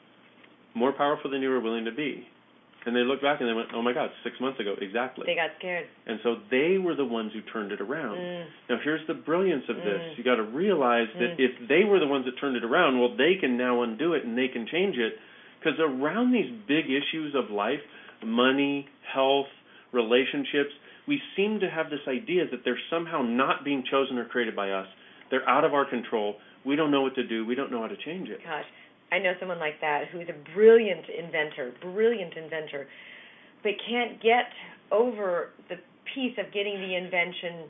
more powerful than you were willing to be? And they looked back and they went, oh, my God, six months ago, exactly. They got scared. And so they were the ones who turned it around. Mm. Now, here's the brilliance of this. Mm. You got to realize that Mm. if they were the ones that turned it around, well, they can now undo it and they can change it. Because around these big issues of life, money, health, relationships, we seem to have this idea that they're somehow not being chosen or created by us. They're out of our control. We don't know what to do. We don't know how to change it. Gosh, I know someone like that who's a brilliant inventor, brilliant inventor, but can't get over the piece of getting the invention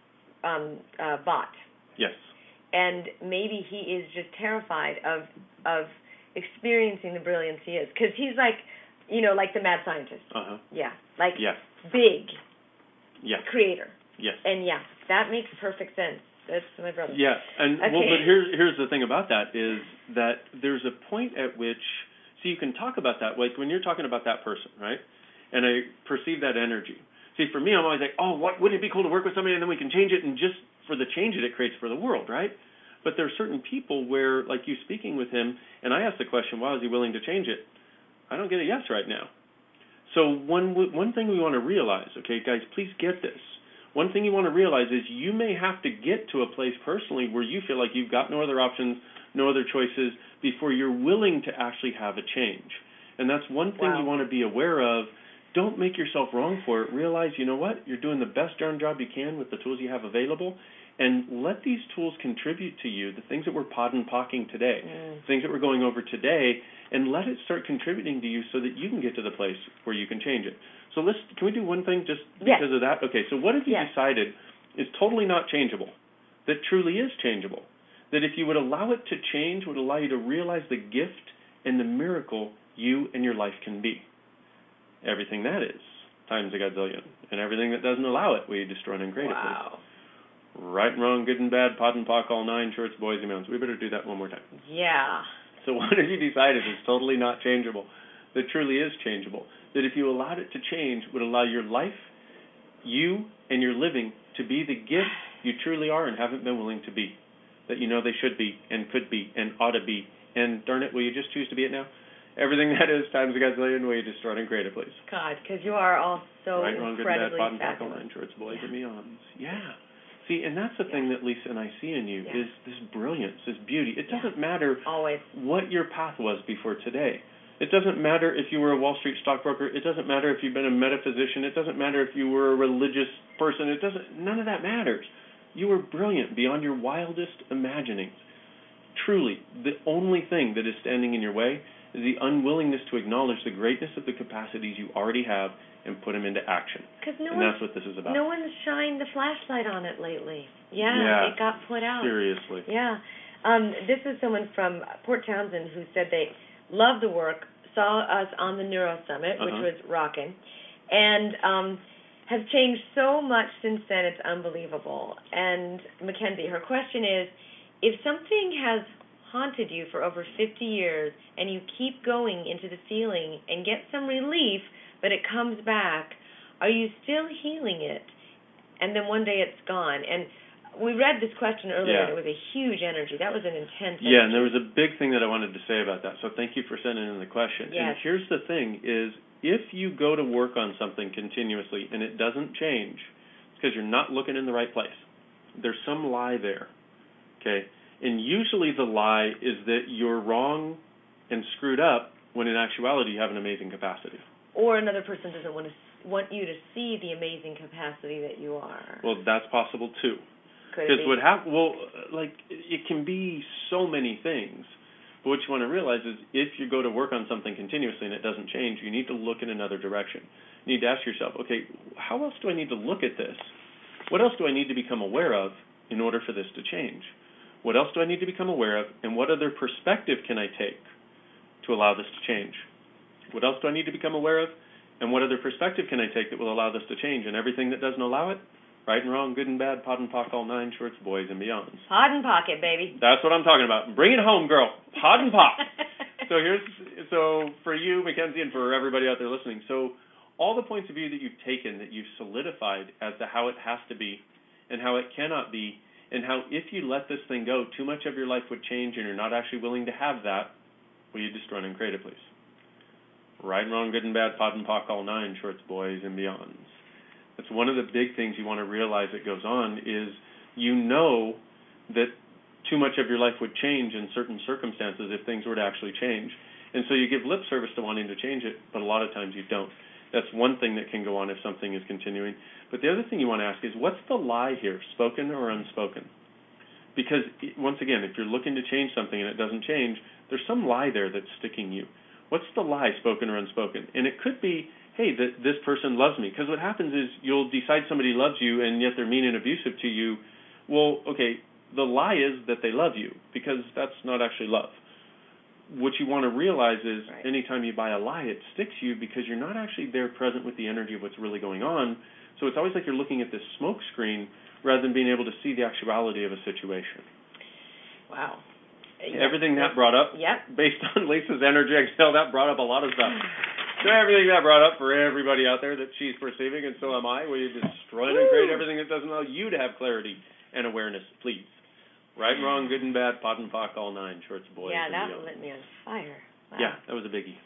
um, uh, bought. Yes. And maybe he is just terrified of of experiencing the brilliance he is. Because he's like, you know, like the mad scientist. Uh-huh. Yeah. Like yes. big yes. creator. Yes. And, yeah, that makes perfect sense. That's my brother. Yeah, and okay. well, but here's here's the thing about that is that there's a point at which, see, you can talk about that, like when you're talking about that person, right? And I perceive that energy. See, for me, I'm always like, oh, what wouldn't it be cool to work with somebody and then we can change it, and just for the change that it creates for the world, right? But there are certain people where, like you speaking with him, and I ask the question, well, is he willing to change it? I don't get a yes right now. So one one thing we want to realize, okay, guys, please get this. One thing you want to realize is you may have to get to a place personally where you feel like you've got no other options, no other choices, before you're willing to actually have a change. And that's one thing wow. you want to be aware of. Don't make yourself wrong for it. Realize, you know what, you're doing the best darn job you can with the tools you have available, and let these tools contribute to you, the things that we're pod and pocking today, mm. things that we're going over today, and let it start contributing to you so that you can get to the place where you can change it. So let's, can we do one thing just yes. because of that? Okay, so what have you yes. decided is totally not changeable, that truly is changeable, that if you would allow it to change, would allow you to realize the gift and the miracle you and your life can be? Everything that is, times a godzillion. And everything that doesn't allow it, we destroy and create wow. it. Right and wrong, good and bad, pod and pock, all nine, shorts, boys and mounds. We better do that one more time. Yeah. So what have you decided is totally not changeable, that truly is changeable, that if you allowed it to change, would allow your life, you and your living, to be the gift you truly are and haven't been willing to be, that you know they should be and could be and ought to be. And darn it, will you just choose to be it now? Everything that is times a gazillion, will you destroy it and create it, please? God, because you are all so right, wrong, good and bad, incredibly pod and pock, fabulous. all nine, shorts, boys yeah. and beyonds. Yeah. See, and that's the yeah. thing that Lisa and I see in you yeah. is this brilliance, this beauty. It doesn't yeah. matter always what your path was before today. It doesn't matter if you were a Wall Street stockbroker. It doesn't matter if you've been a metaphysician. It doesn't matter if you were a religious person. It doesn't. None of that matters. You were brilliant beyond your wildest imaginings. Truly, the only thing that is standing in your way is the unwillingness to acknowledge the greatness of the capacities you already have and put them into action. No and that's what this is about. No one's shined the flashlight on it lately. Yeah, yeah it got put out. Seriously. Yeah. Um, this is someone from Port Townsend who said they loved the work, saw us on the Neuro Summit, uh-huh. which was rocking, and um, have changed so much since then, it's unbelievable. And Mackenzie, her question is, if something has haunted you for over fifty years and you keep going into the ceiling and get some relief, but it comes back, are you still healing it? And then one day it's gone. And we read this question earlier, yeah. and it was a huge energy. That was an intense energy. Yeah, and there was a big thing that I wanted to say about that, so thank you for sending in the question. Yes. And here's the thing, is if you go to work on something continuously and it doesn't change, it's because you're not looking in the right place. There's some lie there, okay? And usually the lie is that you're wrong and screwed up when in actuality you have an amazing capacity. Or another person doesn't want to want you to see the amazing capacity that you are. Well, that's possible too. Because what hap- well, like it can be so many things. But what you want to realize is if you go to work on something continuously and it doesn't change, you need to look in another direction. You need to ask yourself, okay, how else do I need to look at this? What else do I need to become aware of in order for this to change? What else do I need to become aware of, and what other perspective can I take to allow this to change? What else do I need to become aware of, and what other perspective can I take that will allow this to change? And everything that doesn't allow it, Right and wrong, good and bad, pod and pock, all nine shorts, boys and beyonds. Pod and pocket, baby. That's what I'm talking about. Bring it home, girl. Pod and pock. So here's so for you, Mackenzie, and for everybody out there listening. So all the points of view that you've taken, that you've solidified as to how it has to be, and how it cannot be, and how if you let this thing go, too much of your life would change, and you're not actually willing to have that. Will you destroy and create it, please? Right and wrong, good and bad, pod and pock, all nine shorts, boys and beyonds. That's one of the big things you want to realize that goes on is you know that too much of your life would change in certain circumstances if things were to actually change. And so you give lip service to wanting to change it, but a lot of times you don't. That's one thing that can go on if something is continuing. But the other thing you want to ask is, what's the lie here, spoken or unspoken? Because, once again, if you're looking to change something and it doesn't change, there's some lie there that's sticking you. What's the lie, spoken or unspoken? And it could be, hey, that this person loves me. Because what happens is you'll decide somebody loves you and yet they're mean and abusive to you. Well, okay, the lie is that they love you, because that's not actually love. What you want to realize is right. Anytime you buy a lie, it sticks you because you're not actually there present with the energy of what's really going on. So it's always like you're looking at this smoke screen rather than being able to see the actuality of a situation. Wow. Everything that brought up, yep. based on Lisa's energy exhale, that brought up a lot of stuff. So everything that brought up for everybody out there that she's perceiving, and so am I, will you destroy and create everything that doesn't allow you to have clarity and awareness, please? Right and wrong, good and bad, pod and pock, all nine, shorts, boys. Yeah, that beyond. lit me on fire. Wow. Yeah, that was a biggie.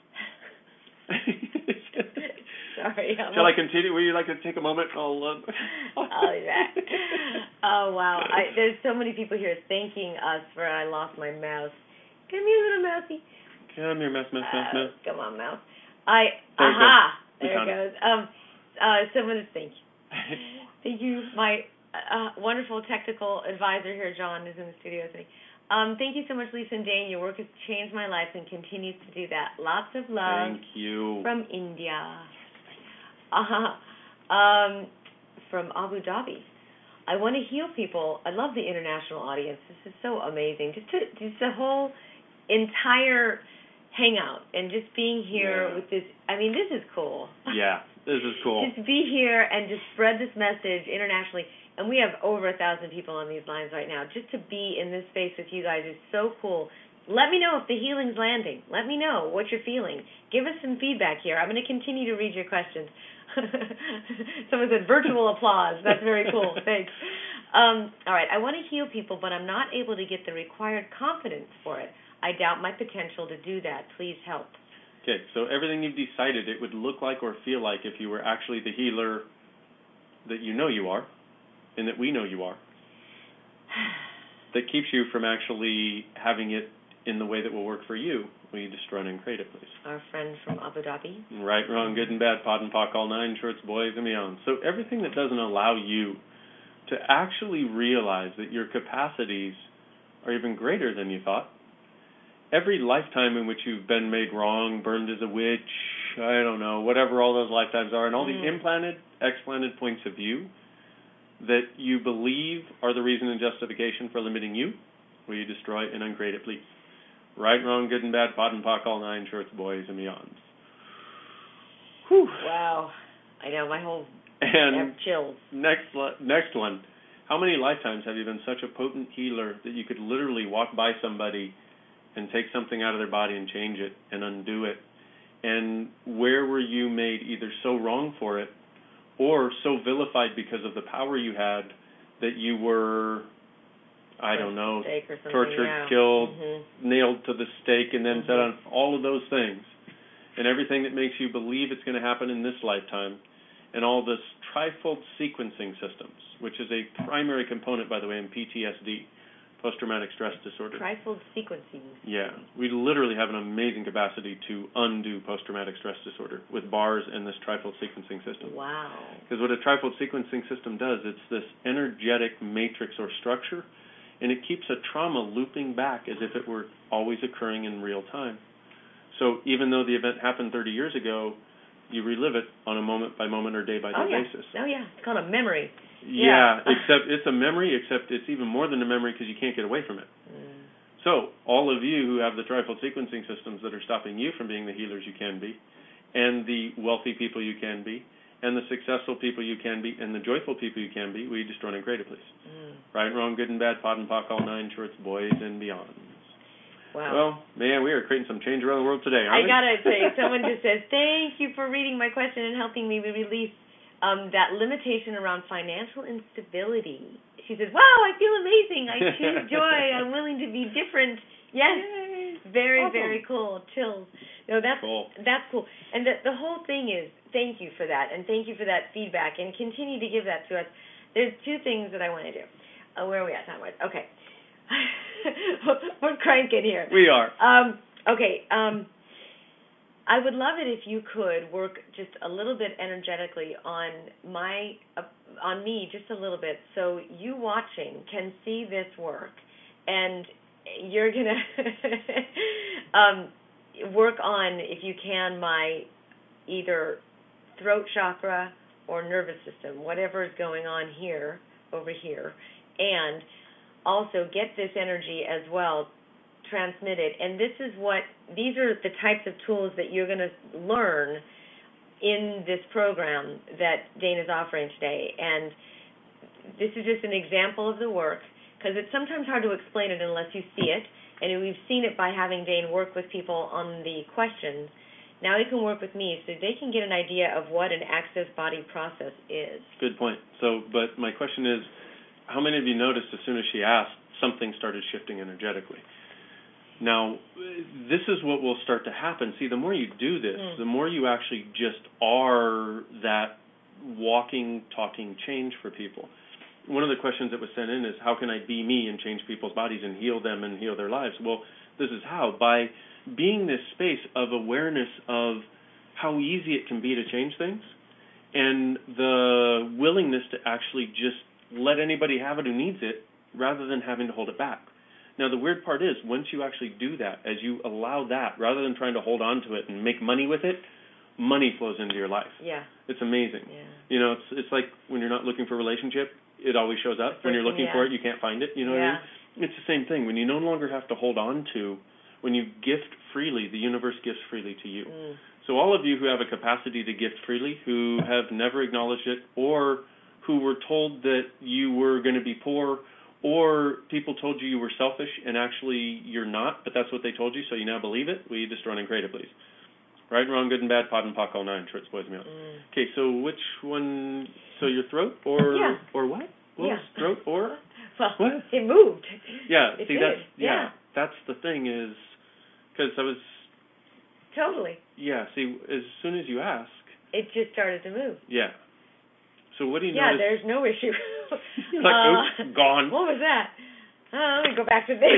Sorry. I'm Shall I continue? Would you like to take a moment? I'll, uh... I'll be back. Oh, wow. I, there's so many people here thanking us for I lost my mouse. Come here, little mousey. Come here, mouse, mouse, mouse, uh, mouse. Come on, mouse. I, there aha, it there it goes. Um, uh, someone, thank you. Thank you, my uh, wonderful technical advisor here, John, is in the studio with me. Um, thank you so much, Lisa and Dane. Your work has changed my life and continues to do that. Lots of love. Thank you. From India. Uh-huh. Um, from Abu Dhabi. I want to heal people. I love the international audience. This is so amazing. Just to, just a whole entire hangout and just being here yeah. with this. I mean, this is cool. Yeah, this is cool. Just be here and just spread this message internationally. And we have over a thousand people on these lines right now. Just to be in this space with you guys is so cool. Let me know if the healing's landing. Let me know what you're feeling. Give us some feedback here. I'm going to continue to read your questions. Someone said virtual applause. That's very cool. Thanks. Um, all right. I want to heal people, but I'm not able to get the required confidence for it. I doubt my potential to do that. Please help. Okay. So everything you've decided it would look like or feel like if you were actually the healer that you know you are, and that we know you are, that keeps you from actually having it in the way that will work for you. Will you destroy and create it, please? Our friend from Abu Dhabi. Right, wrong, good and bad, pod and pock, all nine, shorts, boys, and beyond. So everything that doesn't allow you to actually realize that your capacities are even greater than you thought. Every lifetime in which you've been made wrong, burned as a witch, I don't know, whatever all those lifetimes are, and all mm. the implanted, explanted points of view that you believe are the reason and justification for limiting you, will you destroy and uncreate it, please? Right, wrong, good and bad, pod and pock, all nine, shorts, boys, and beyonds. Whew. Wow. I know, my whole and I have chills. Next, next one. How many lifetimes have you been such a potent healer that you could literally walk by somebody and take something out of their body and change it and undo it? And where were you made either so wrong for it or so vilified because of the power you had that you were, I don't know, tortured, yeah. killed, mm-hmm. nailed to the stake, and then mm-hmm. set on all of those things, and everything that makes you believe it's going to happen in this lifetime, and all this trifold sequencing systems, which is a primary component, by the way, in P T S D, post-traumatic stress disorder. Trifold sequencing. Yeah. We literally have an amazing capacity to undo post-traumatic stress disorder with bars and this trifold sequencing system. Wow. Because what a trifold sequencing system does, it's this energetic matrix or structure, and it keeps a trauma looping back as if it were always occurring in real time. So even though the event happened thirty years ago, you relive it on a moment-by-moment or day-by-day oh, yeah. basis. Oh, yeah. It's called a memory. Yeah, yeah, except it's a memory, except it's even more than a memory because you can't get away from it. Mm. So all of you who have the trifold sequencing systems that are stopping you from being the healers you can be, and the wealthy people you can be, and the successful people you can be and the joyful people you can be, we destroy and create a place. Mm. Right, wrong, good and bad, pot and pock, all nine shorts, boys and beyond. Wow. Well, man, we are creating some change around the world today, aren't I we? got to say, someone just says, thank you for reading my question and helping me release um, that limitation around financial instability. She says, wow, I feel amazing. I choose joy. I'm willing to be different. Yes. Yay. Very, awesome. Very cool. Chills. No, that's cool. That's cool. And the, the whole thing is, thank you for that, and thank you for that feedback, and continue to give that to us. There's two things that I want to do. Uh, where are we at time-wise? Okay. We're cranking here. We are. Um, okay. Um, I would love it if you could work just a little bit energetically on my, uh, on me, just a little bit, so you watching can see this work, and you're gonna um, work on, if you can, my either throat chakra or nervous system, whatever is going on here, over here, and also get this energy as well transmitted. And this is what, these are the types of tools that you're going to learn in this program that Dane is offering today. And this is just an example of the work, because it's sometimes hard to explain it unless you see it. And we've seen it by having Dane work with people on the questions. Now he can work with me so they can get an idea of what an access body process is. Good point. So, but my question is, how many of you noticed as soon as she asked, something started shifting energetically? Now, this is what will start to happen. See, the more you do this, mm. the more you actually just are that walking, talking change for people. One of the questions that was sent in is, how can I be me and change people's bodies and heal them and heal their lives? Well, this is how. By being this space of awareness of how easy it can be to change things, and the willingness to actually just let anybody have it who needs it, rather than having to hold it back. Now, the weird part is, once you actually do that, as you allow that, rather than trying to hold on to it and make money with it, money flows into your life. Yeah. It's amazing. Yeah. You know, it's it's like when you're not looking for a relationship, it always shows up. When you're looking yeah. for it, you can't find it. You know yeah. what I mean? It's the same thing. When you no longer have to hold on to, when you gift freely, the universe gives freely to you. Mm. So all of you who have a capacity to gift freely, who have never acknowledged it, or who were told that you were going to be poor, or people told you you were selfish and actually you're not, but that's what they told you, so you now believe it, we destroy and create it, please. Right and wrong, good and bad, pot and pock, all nine, shorts, boys, and beyond. Mm. Okay, so which one, so your throat, or yeah. or what? What yeah. was throat, or? Well, what? It moved. Yeah, it see, did. that's, yeah, yeah, that's the thing is, because I was... Totally. Yeah, see, as soon as you ask... It just started to move. Yeah. So what do you yeah, notice? Yeah, there's no issue. like, uh, oops, gone. What was that? Oh, let me go back to this.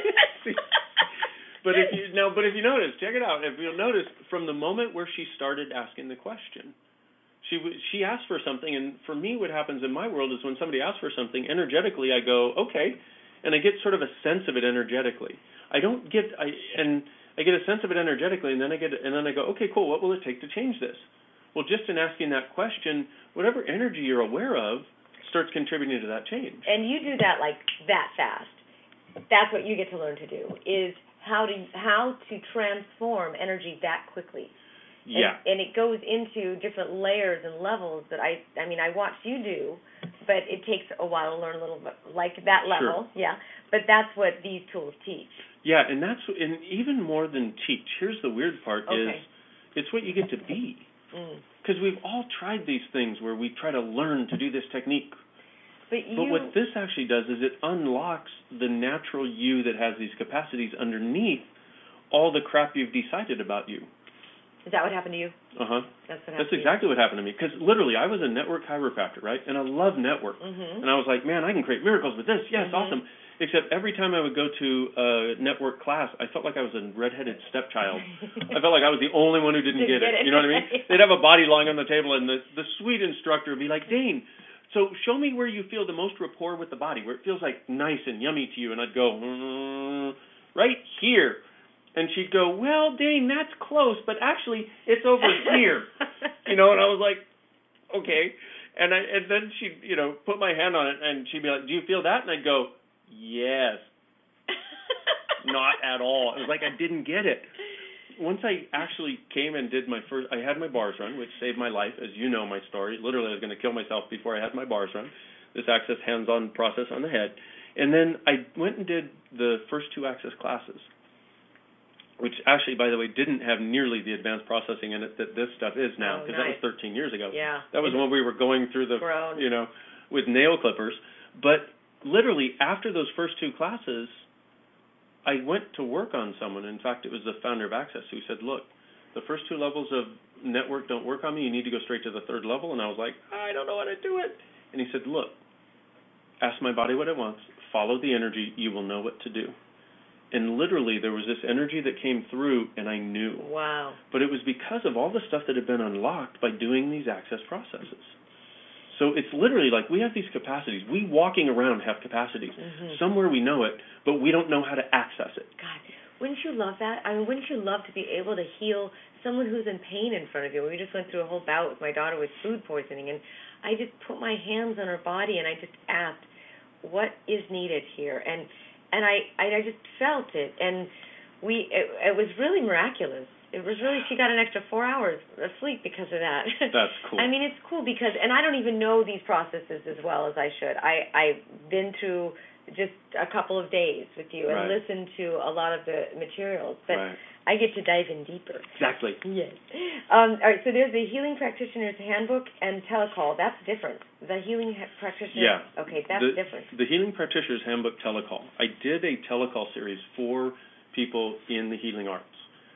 But if you no, but if you notice, check it out. If you'll notice, from the moment where she started asking the question, she she asked for something, and for me, what happens in my world is when somebody asks for something, energetically, I go okay, and I get sort of a sense of it energetically. I don't get I and I get a sense of it energetically, and then I get and then I go okay, cool. What will it take to change this? Well, just in asking that question, whatever energy you're aware of starts contributing to that change. And you do that like that fast. That's what you get to learn to do, is how to how to transform energy that quickly. Yeah. And, and it goes into different layers and levels that I I mean I watched you do, but it takes a while to learn a little bit like that level. Sure. Yeah. But that's what these tools teach. Yeah, and that's and even more than teach. Here's the weird part okay. is it's what you get to be. Because mm. we've all tried these things where we try to learn to do this technique. But, you, but what this actually does is it unlocks the natural you that has these capacities underneath all the crap you've decided about you. Is that what happened to you? Uh-huh. That's what happened That's to exactly you. what happened to me. Because literally, I was a network chiropractor, right? And I love network. Mm-hmm. And I was like, man, I can create miracles with this. Yes, mm-hmm. awesome. Except every time I would go to a network class, I felt like I was a redheaded stepchild. I felt like I was the only one who didn't, didn't get, get it. it. You know what I mean? They'd have a body lying on the table, and the, the sweet instructor would be like, Dane, so show me where you feel the most rapport with the body, where it feels like nice and yummy to you. And I'd go, mm, right here. And she'd go, well, Dane, that's close, but actually it's over here. You know, and I was like, okay. And I and then she'd, you know, put my hand on it, and she'd be like, do you feel that? And I'd go, yes. Not at all. It was like I didn't get it. once I actually came and did my first, I had my bars run, which saved my life, as you know my story. Literally, I was going to kill myself before I had my bars run. This Access hands-on process on the head. And then I went and did the first two Access classes, which actually, by the way, didn't have nearly the advanced processing in it that this stuff is now, because oh, nice. that was thirteen years ago. Yeah. That was it's when we were going through the, grown. you know, with nail clippers. But literally, after those first two classes, I went to work on someone. In fact, it was the founder of Access who said, look, the first two levels of network don't work on me. You need to go straight to the third level. And I was like, I don't know how to do it. And he said, look, ask my body what it wants. Follow the energy. You will know what to do. And literally, there was this energy that came through, and I knew. Wow. But it was because of all the stuff that had been unlocked by doing these Access processes. So it's literally like we have these capacities. We walking around have capacities. Mm-hmm. Somewhere we know it, but we don't know how to access it. God, wouldn't you love that? I mean, wouldn't you love to be able to heal someone who's in pain in front of you? We just went through a whole bout with my daughter with food poisoning, and I just put my hands on her body, and I just asked, what is needed here? And and I, I just felt it, and we it, it was really miraculous. It was really, she got an extra four hours of sleep because of that. That's cool. I mean, it's cool because, and I don't even know these processes as well as I should. I, I've been through just a couple of days with you and right. listened to a lot of the materials, but right. I get to dive in deeper. Exactly. Yes. Um, all right, so there's the Healing Practitioner's Handbook and Telecall. That's different. The Healing ha- Practitioner. Yeah. Okay, that's the, different. The Healing Practitioner's Handbook Telecall. I did a telecall series for people in the healing arts.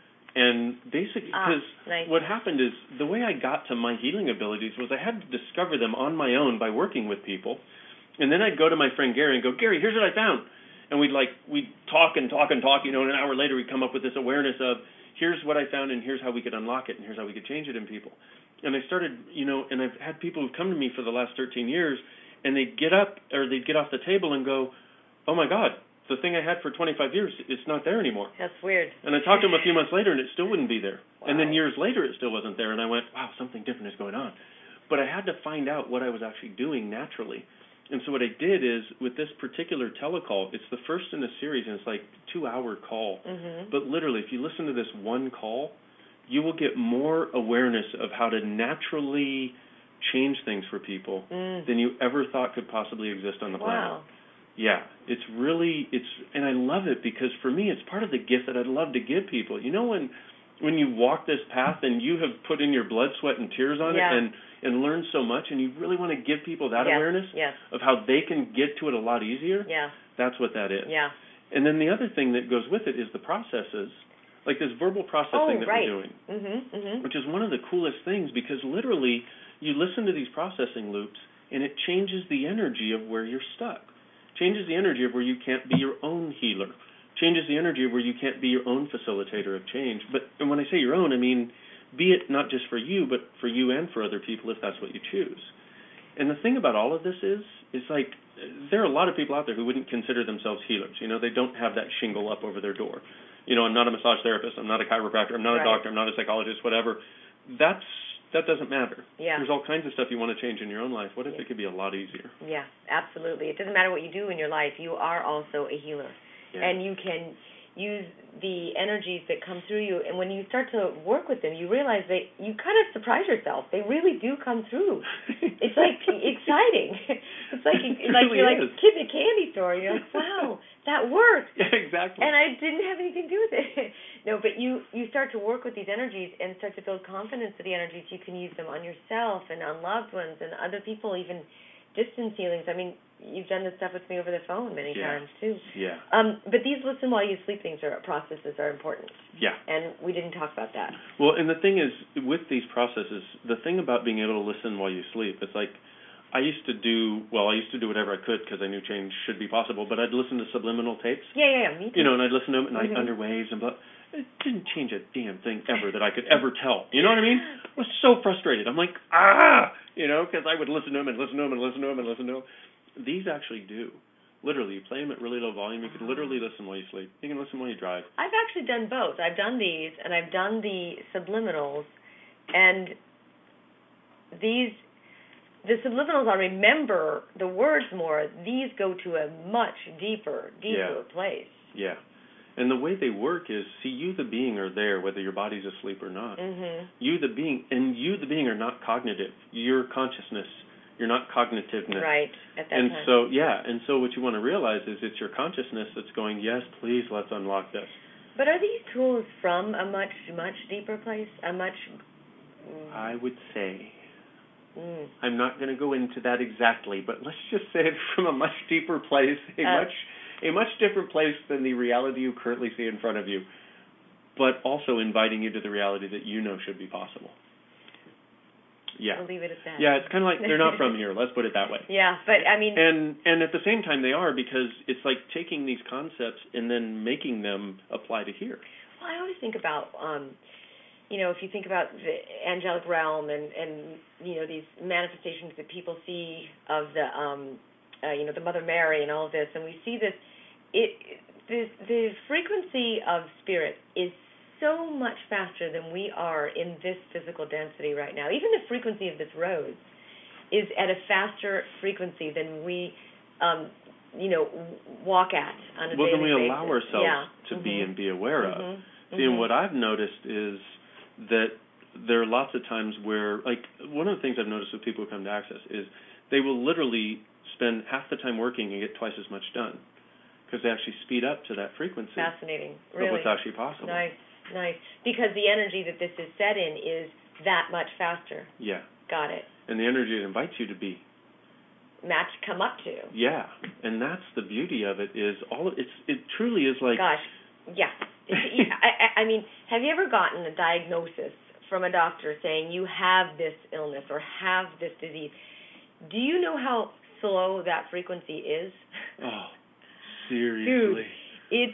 And basically, because ah, nice. what happened is the way I got to my healing abilities was I had to discover them on my own by working with people. And then I'd go to my friend Gary and go, Gary, here's what I found. And we'd like, we'd talk and talk and talk, you know, and an hour later we'd come up with this awareness of, here's what I found and here's how we could unlock it and here's how we could change it in people. And I started, you know, and I've had people who've come to me for the last thirteen years and they'd get up or they'd get off the table and go, oh my God, the thing I had for twenty-five years, it's not there anymore. That's weird. And I talked to him a few months later and it still wouldn't be there. Wow. And then years later it still wasn't there and I went, wow, something different is going on. But I had to find out what I was actually doing naturally. And so what I did is, with this particular telecall, it's the first in a series, and it's like a two-hour call. Mm-hmm. But literally, if you listen to this one call, you will get more awareness of how to naturally change things for people mm. than you ever thought could possibly exist on the planet. Wow. Yeah, it's really, it's, and I love it because for me, it's part of the gift that I'd love to give people. You know, when when you walk this path and you have put in your blood, sweat, and tears on yeah. it and, and learned so much, and you really want to give people that yes. awareness yes. of how they can get to it a lot easier, yeah. that's what that is. Yeah. And then the other thing that goes with it is the processes, like this verbal processing oh, that right. we're doing, mm-hmm, mm-hmm. which is one of the coolest things because literally you listen to these processing loops and it changes the energy of where you're stuck, changes the energy of where you can't be your own healer, changes the energy of where you can't be your own facilitator of change. But and when I say your own, I mean be it not just for you, but for you and for other people if that's what you choose. And the thing about all of this is, is like there are a lot of people out there who wouldn't consider themselves healers. You know, they don't have that shingle up over their door. You know, I'm not a massage therapist, I'm not a chiropractor, I'm not right. a doctor, I'm not a psychologist, whatever. That's that doesn't matter. Yeah. There's all kinds of stuff you want to change in your own life. What if yeah. it could be a lot easier? Yeah, absolutely. It doesn't matter what you do in your life. You are also a healer. Yeah. And you can use the energies that come through you. And when you start to work with them, you realize that you kind of surprise yourself. They really do come through. It's like exciting. It's like it like really you're like is. a kid in a candy store. You're like, wow, that worked. Yeah, exactly. And I didn't have anything to do with it. No, but you, you start to work with these energies and start to build confidence with the energies. You can use them on yourself and on loved ones and other people, even distance healings. I mean, you've done this stuff with me over the phone many yeah. times, too. Yeah. Um, but these listen while you sleep things are processes are important. Yeah. And we didn't talk about that. Well, and the thing is, with these processes, the thing about being able to listen while you sleep, it's like, I used to do, well, I used to do whatever I could because I knew change should be possible, but I'd listen to subliminal tapes. Yeah, yeah, yeah, me too. You know, and I'd listen to them at night mm-hmm. under waves and blah. It didn't change a damn thing ever that I could ever tell. You know what I mean? I was so frustrated. I'm like, ah, you know, because I would listen to them and listen to them and listen to them and listen to them. These actually do. Literally, you play them at really low volume. You can literally listen while you sleep. You can listen while you drive. I've actually done both. I've done these, and I've done the subliminals, and these, the subliminals, I remember the words more. These go to a much deeper, deeper yeah. place. Yeah. And the way they work is, see, you the being are there whether your body's asleep or not. Mm-hmm. You the being, and you the being are not cognitive. You're consciousness. You're not cognitiveness. Right, at that and time. so, yeah, and so what you want to realize is it's your consciousness that's going, yes, please, let's unlock this. But are these tools from a much, much deeper place? A much... Mm, I would say, mm. I'm not going to go into that exactly, but let's just say it's from a much deeper place, a Uh, much a much different place than the reality you currently see in front of you, but also inviting you to the reality that you know should be possible. Yeah. We'll leave it at that. Yeah, it's kind of like they're not from here, let's put it that way. Yeah, but I mean... And and at the same time they are, because it's like taking these concepts and then making them apply to here. Well, I always think about, um, you know, if you think about the angelic realm and, and, you know, these manifestations that people see of the, um, uh, you know, the Mother Mary and all of this, and we see this, it, the, the frequency of spirit is so much faster than we are in this physical density right now. Even the frequency of this rose is at a faster frequency than we, um, you know, walk at on a well, daily basis. then we allow ourselves yeah. to mm-hmm. be and be aware mm-hmm. of. Mm-hmm. See, and what I've noticed is that there are lots of times where, like, one of the things I've noticed with people who come to Access is they will literally spend half the time working and get twice as much done because they actually speed up to that frequency. Fascinating. Really. Of what's actually possible. Nice, nice. Because the energy that this is set in is that much faster. Yeah. Got it. And the energy it invites you to be. Match, come up to. Yeah. And that's the beauty of it is all it's it truly is like. Gosh, yeah. I, I, I mean, have you ever gotten a diagnosis from a doctor saying you have this illness or have this disease? Do you know how slow that frequency is? Oh, seriously. Dude, it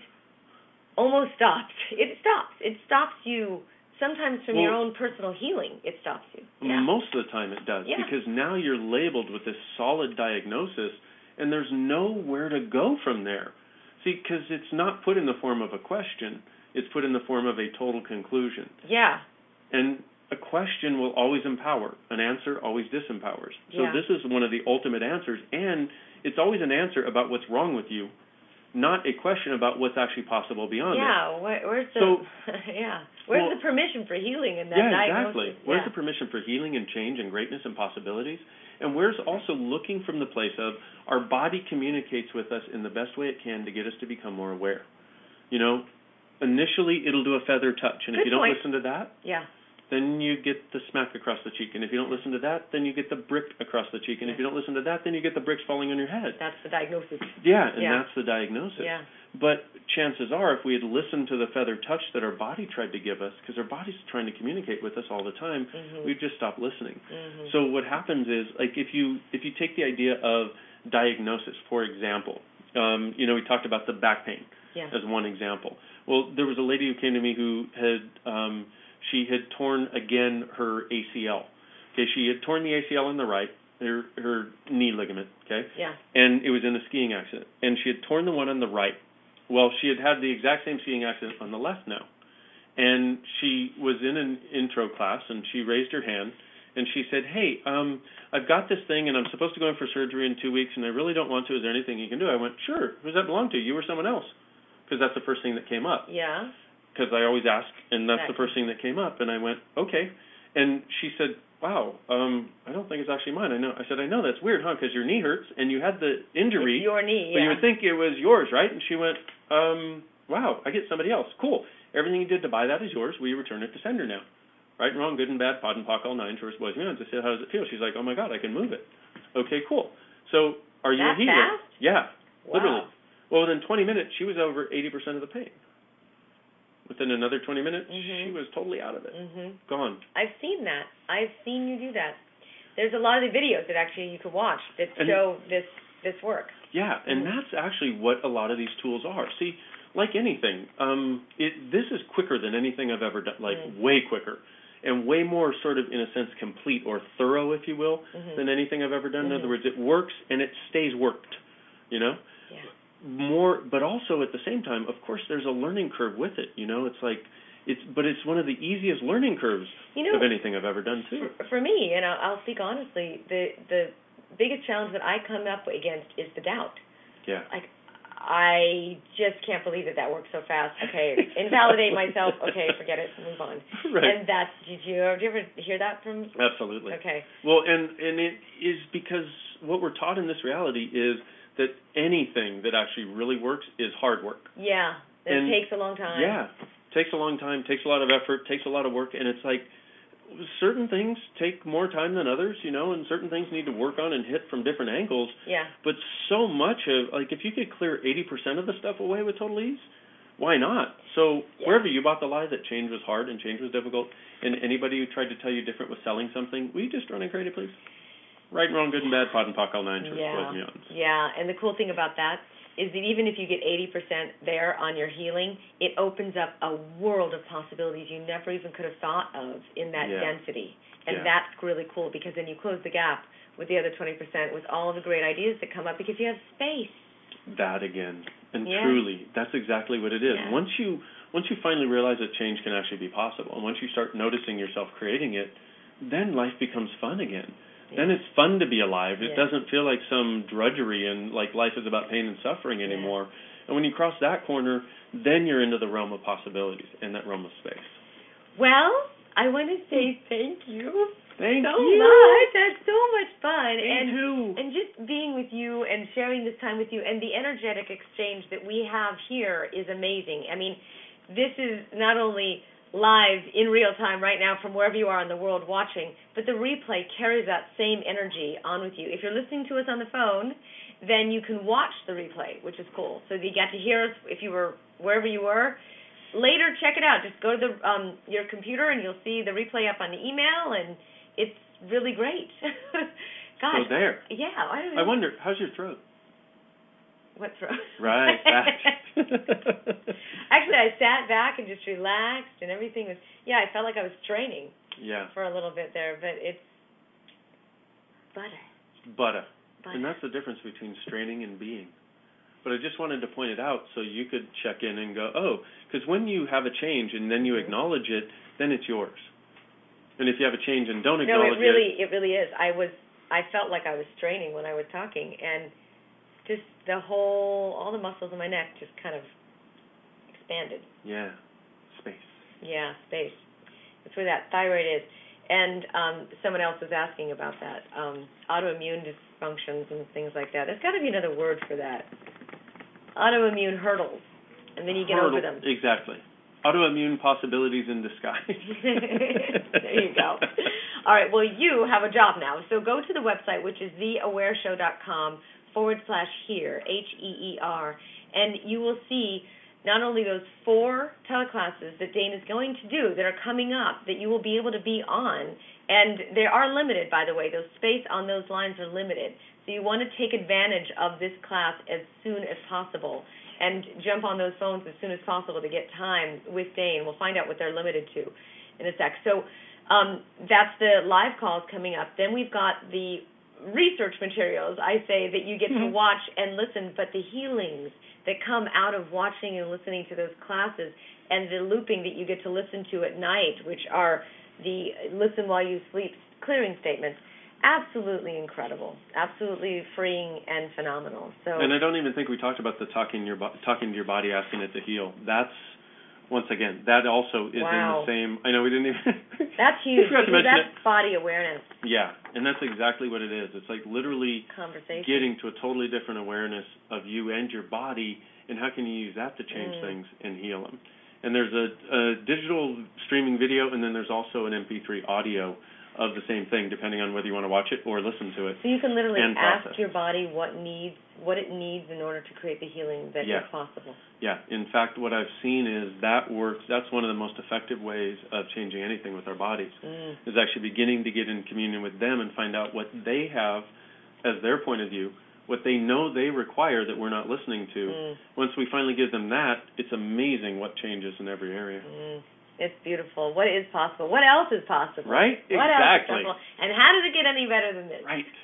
almost stops. It stops. It stops you sometimes from well, your own personal healing. It stops you. Yeah. Most of the time it does yeah. because now you're labeled with this solid diagnosis and there's nowhere to go from there. See, because it's not put in the form of a question. It's put in the form of a total conclusion. Yeah. And a question will always empower. An answer always disempowers. So yeah. this is one of the ultimate answers. And it's always an answer about what's wrong with you, not a question about what's actually possible beyond yeah, it. Where, where's the so, yeah? Where's well, the permission for healing in that yeah, diagnosis? exactly. Where's yeah. the permission for healing and change and greatness and possibilities? And where's also looking from the place of our body communicates with us in the best way it can to get us to become more aware. You know, initially it'll do a feather touch, and Good if you don't point. listen to that, yeah. then you get the smack across the cheek. And if you don't listen to that, then you get the brick across the cheek. And yeah. if you don't listen to that, then you get the bricks falling on your head. That's the diagnosis. Yeah, and yeah. that's the diagnosis. Yeah. But chances are, if we had listened to the feather touch that our body tried to give us, because our body's trying to communicate with us all the time, mm-hmm. we'd just stop listening. Mm-hmm. So what happens is, like, if you if you take the idea of diagnosis, for example, um, you know, we talked about the back pain yeah. as one example. Well, there was a lady who came to me who had um, she had torn again her A C L. Okay, she had torn the A C L in the right, her her knee ligament. Okay, yeah, and it was in a skiing accident, and she had torn the one on the right. Well, she had had the exact same skiing accident on the left now, and she was in an intro class, and she raised her hand, and she said, "Hey, um, I've got this thing, and I'm supposed to go in for surgery in two weeks, and I really don't want to. Is there anything you can do?" I went, "Sure. Who does that belong to? You or someone else?" Because that's the first thing that came up. Yeah. Because I always ask, and that's exactly. the first thing that came up, and I went, "Okay." And she said, "Wow, um, I don't think it's actually mine." I know. I said, "I know, that's weird, huh? Because your knee hurts, and you had the injury. It's your knee, yeah. But you would think it was yours, right?" And she went, um, "Wow, I get somebody else. Cool. Everything you did to buy that is yours. We return it to sender now. Right and wrong, good and bad, pod and pock, all nine, tourist boys, men." I said, "How does it feel?" She's like, "Oh my God, I can move it." Okay, cool. So, are you that a healer? Fast? Yeah, wow. literally. Well, within twenty minutes, she was over eighty percent of the pain. Within another twenty minutes, mm-hmm. she was totally out of it. Mm-hmm. Gone. I've seen that. I've seen you do that. There's a lot of the videos that actually you can watch that and, show this this work. Yeah, and mm-hmm. that's actually what a lot of these tools are. See, like anything, um, it this is quicker than anything I've ever done, like mm-hmm. way quicker, and way more sort of, in a sense, complete or thorough, if you will, mm-hmm. than anything I've ever done. Mm-hmm. In other words, it works and it stays worked, you know? Yeah. More, but also at the same time, of course, there's a learning curve with it, you know? It's like, it's, but it's one of the easiest learning curves you know, of anything I've ever done, too. For, for me, and I'll, I'll speak honestly, the the biggest challenge that I come up against is the doubt. Yeah. Like, I just can't believe that that worked so fast. Okay, invalidate myself. Okay, forget it. Move on. Right. And that's, did you ever, did you ever hear that from? Absolutely. Okay. Well, and, and it is because what we're taught in this reality is that anything that actually really works is hard work. Yeah, it and takes a long time. Yeah, takes a long time, takes a lot of effort, takes a lot of work, and it's like certain things take more time than others, you know, and certain things need to work on and hit from different angles. Yeah. But so much of, like, if you could clear eighty percent of the stuff away with total ease, why not? So yeah. wherever you bought the lie that change was hard and change was difficult, and anybody who tried to tell you different was selling something, will you just run and create it, please? Right and wrong, good and bad, pot and pock, all nine shorts, yeah. boys and yawns. Yeah, and the cool thing about that is that even if you get eighty percent there on your healing, it opens up a world of possibilities you never even could have thought of in that yeah. density. And yeah. that's really cool, because then you close the gap with the other twenty percent with all of the great ideas that come up because you have space. That again. And yeah. truly, that's exactly what it is. Yeah. Once you once you finally realize that change can actually be possible, and once you start noticing yourself creating it, then life becomes fun again. Yeah. Then it's fun to be alive. It yeah. doesn't feel like some drudgery and like life is about pain and suffering anymore. Yeah. And when you cross that corner, then you're into the realm of possibilities and that realm of space. Well, I want to say thank you. Thank so you. much. That's so much fun. Me and too. And just being with you and sharing this time with you and the energetic exchange that we have here is amazing. I mean, this is not only live in real time right now from wherever you are in the world watching, but the replay carries that same energy on with you. If you're listening to us on the phone, then you can watch the replay, which is cool. So you get to hear us if you were wherever you were. Later, check it out. Just go to the um, your computer and you'll see the replay up on the email, and it's really great. Gosh. So there. Yeah. I, don't know. I wonder, how's your throat? What throat? Right. Actually, I sat back and just relaxed, and everything was, yeah, I felt like I was training yeah. for a little bit there, but it's butter. Butter. butter. And that's the difference between straining and being. But I just wanted to point it out so you could check in and go, oh, because when you have a change and then you mm-hmm. acknowledge it, then it's yours. And if you have a change and don't acknowledge it, no, it really, it, it really is. I was, I felt like I was straining when I was talking, and just the whole, all the muscles in my neck just kind of expanded. Yeah, space. Yeah, space. That's where that thyroid is. And um, someone else was asking about that, um, autoimmune dysfunctions and things like that. There's got to be another word for that. Autoimmune hurdles, and then you get Hurdle, over them. Exactly. Autoimmune possibilities in disguise. There you go. All right, well, you have a job now. So go to the website, which is theawareshow.com forward slash here, H E E R, and you will see not only those four teleclasses that Dane is going to do that are coming up that you will be able to be on, and they are limited, by the way. Those space on those lines are limited. So you want to take advantage of this class as soon as possible and jump on those phones as soon as possible to get time with Dane. We'll find out what they're limited to in a sec. So um, that's the live calls coming up. Then we've got the research materials, I say, that you get to watch and listen, but the healings that come out of watching and listening to those classes, and the looping that you get to listen to at night, which are the listen while you sleep clearing statements. Absolutely incredible, absolutely freeing and phenomenal. So, and I don't even think we talked about the talking your bo- talking to your body, asking it to heal. That's once again that also is wow. in the same. I know we didn't even. That's huge. Because that's it. body awareness. Yeah, and that's exactly what it is. It's like literally conversation, getting to a totally different awareness of you and your body, and how can you use that to change mm. things and heal them. And there's a, a digital streaming video, and then there's also an M P three audio of the same thing, depending on whether you want to watch it or listen to it. So you can literally ask process. your body what needs, what it needs in order to create the healing that yeah. is possible. Yeah. In fact, what I've seen is that works. That's one of the most effective ways of changing anything with our bodies, mm. is actually beginning to get in communion with them and find out what they have as their point of view, what they know they require that we're not listening to. Mm. Once we finally give them that, it's amazing what changes in every area. Mm. It's beautiful. What is possible? What else is possible? Right? What exactly. else is possible? And how does it get any better than this? Right.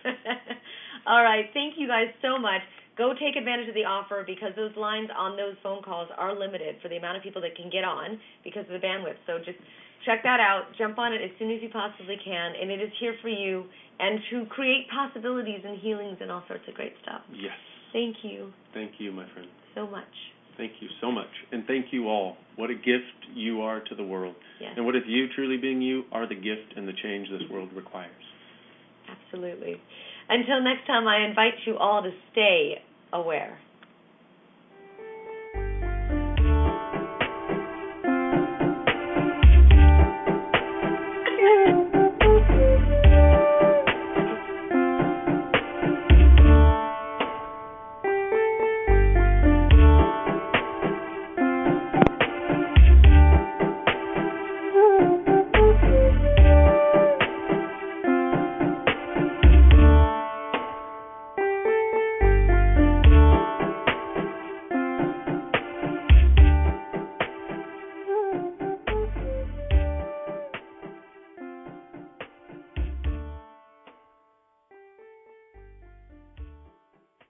All right. Thank you guys so much. Go take advantage of the offer, because those lines on those phone calls are limited for the amount of people that can get on because of the bandwidth. So just check that out. Jump on it as soon as you possibly can. And it is here for you and to create possibilities and healings and all sorts of great stuff. Yes. Thank you. Thank you, my friend. so much. Thank you so much. And thank you all. What a gift you are to the world. Yes. And what if you, truly being you, are the gift and the change this world requires? Absolutely. Until next time, I invite you all to stay aware.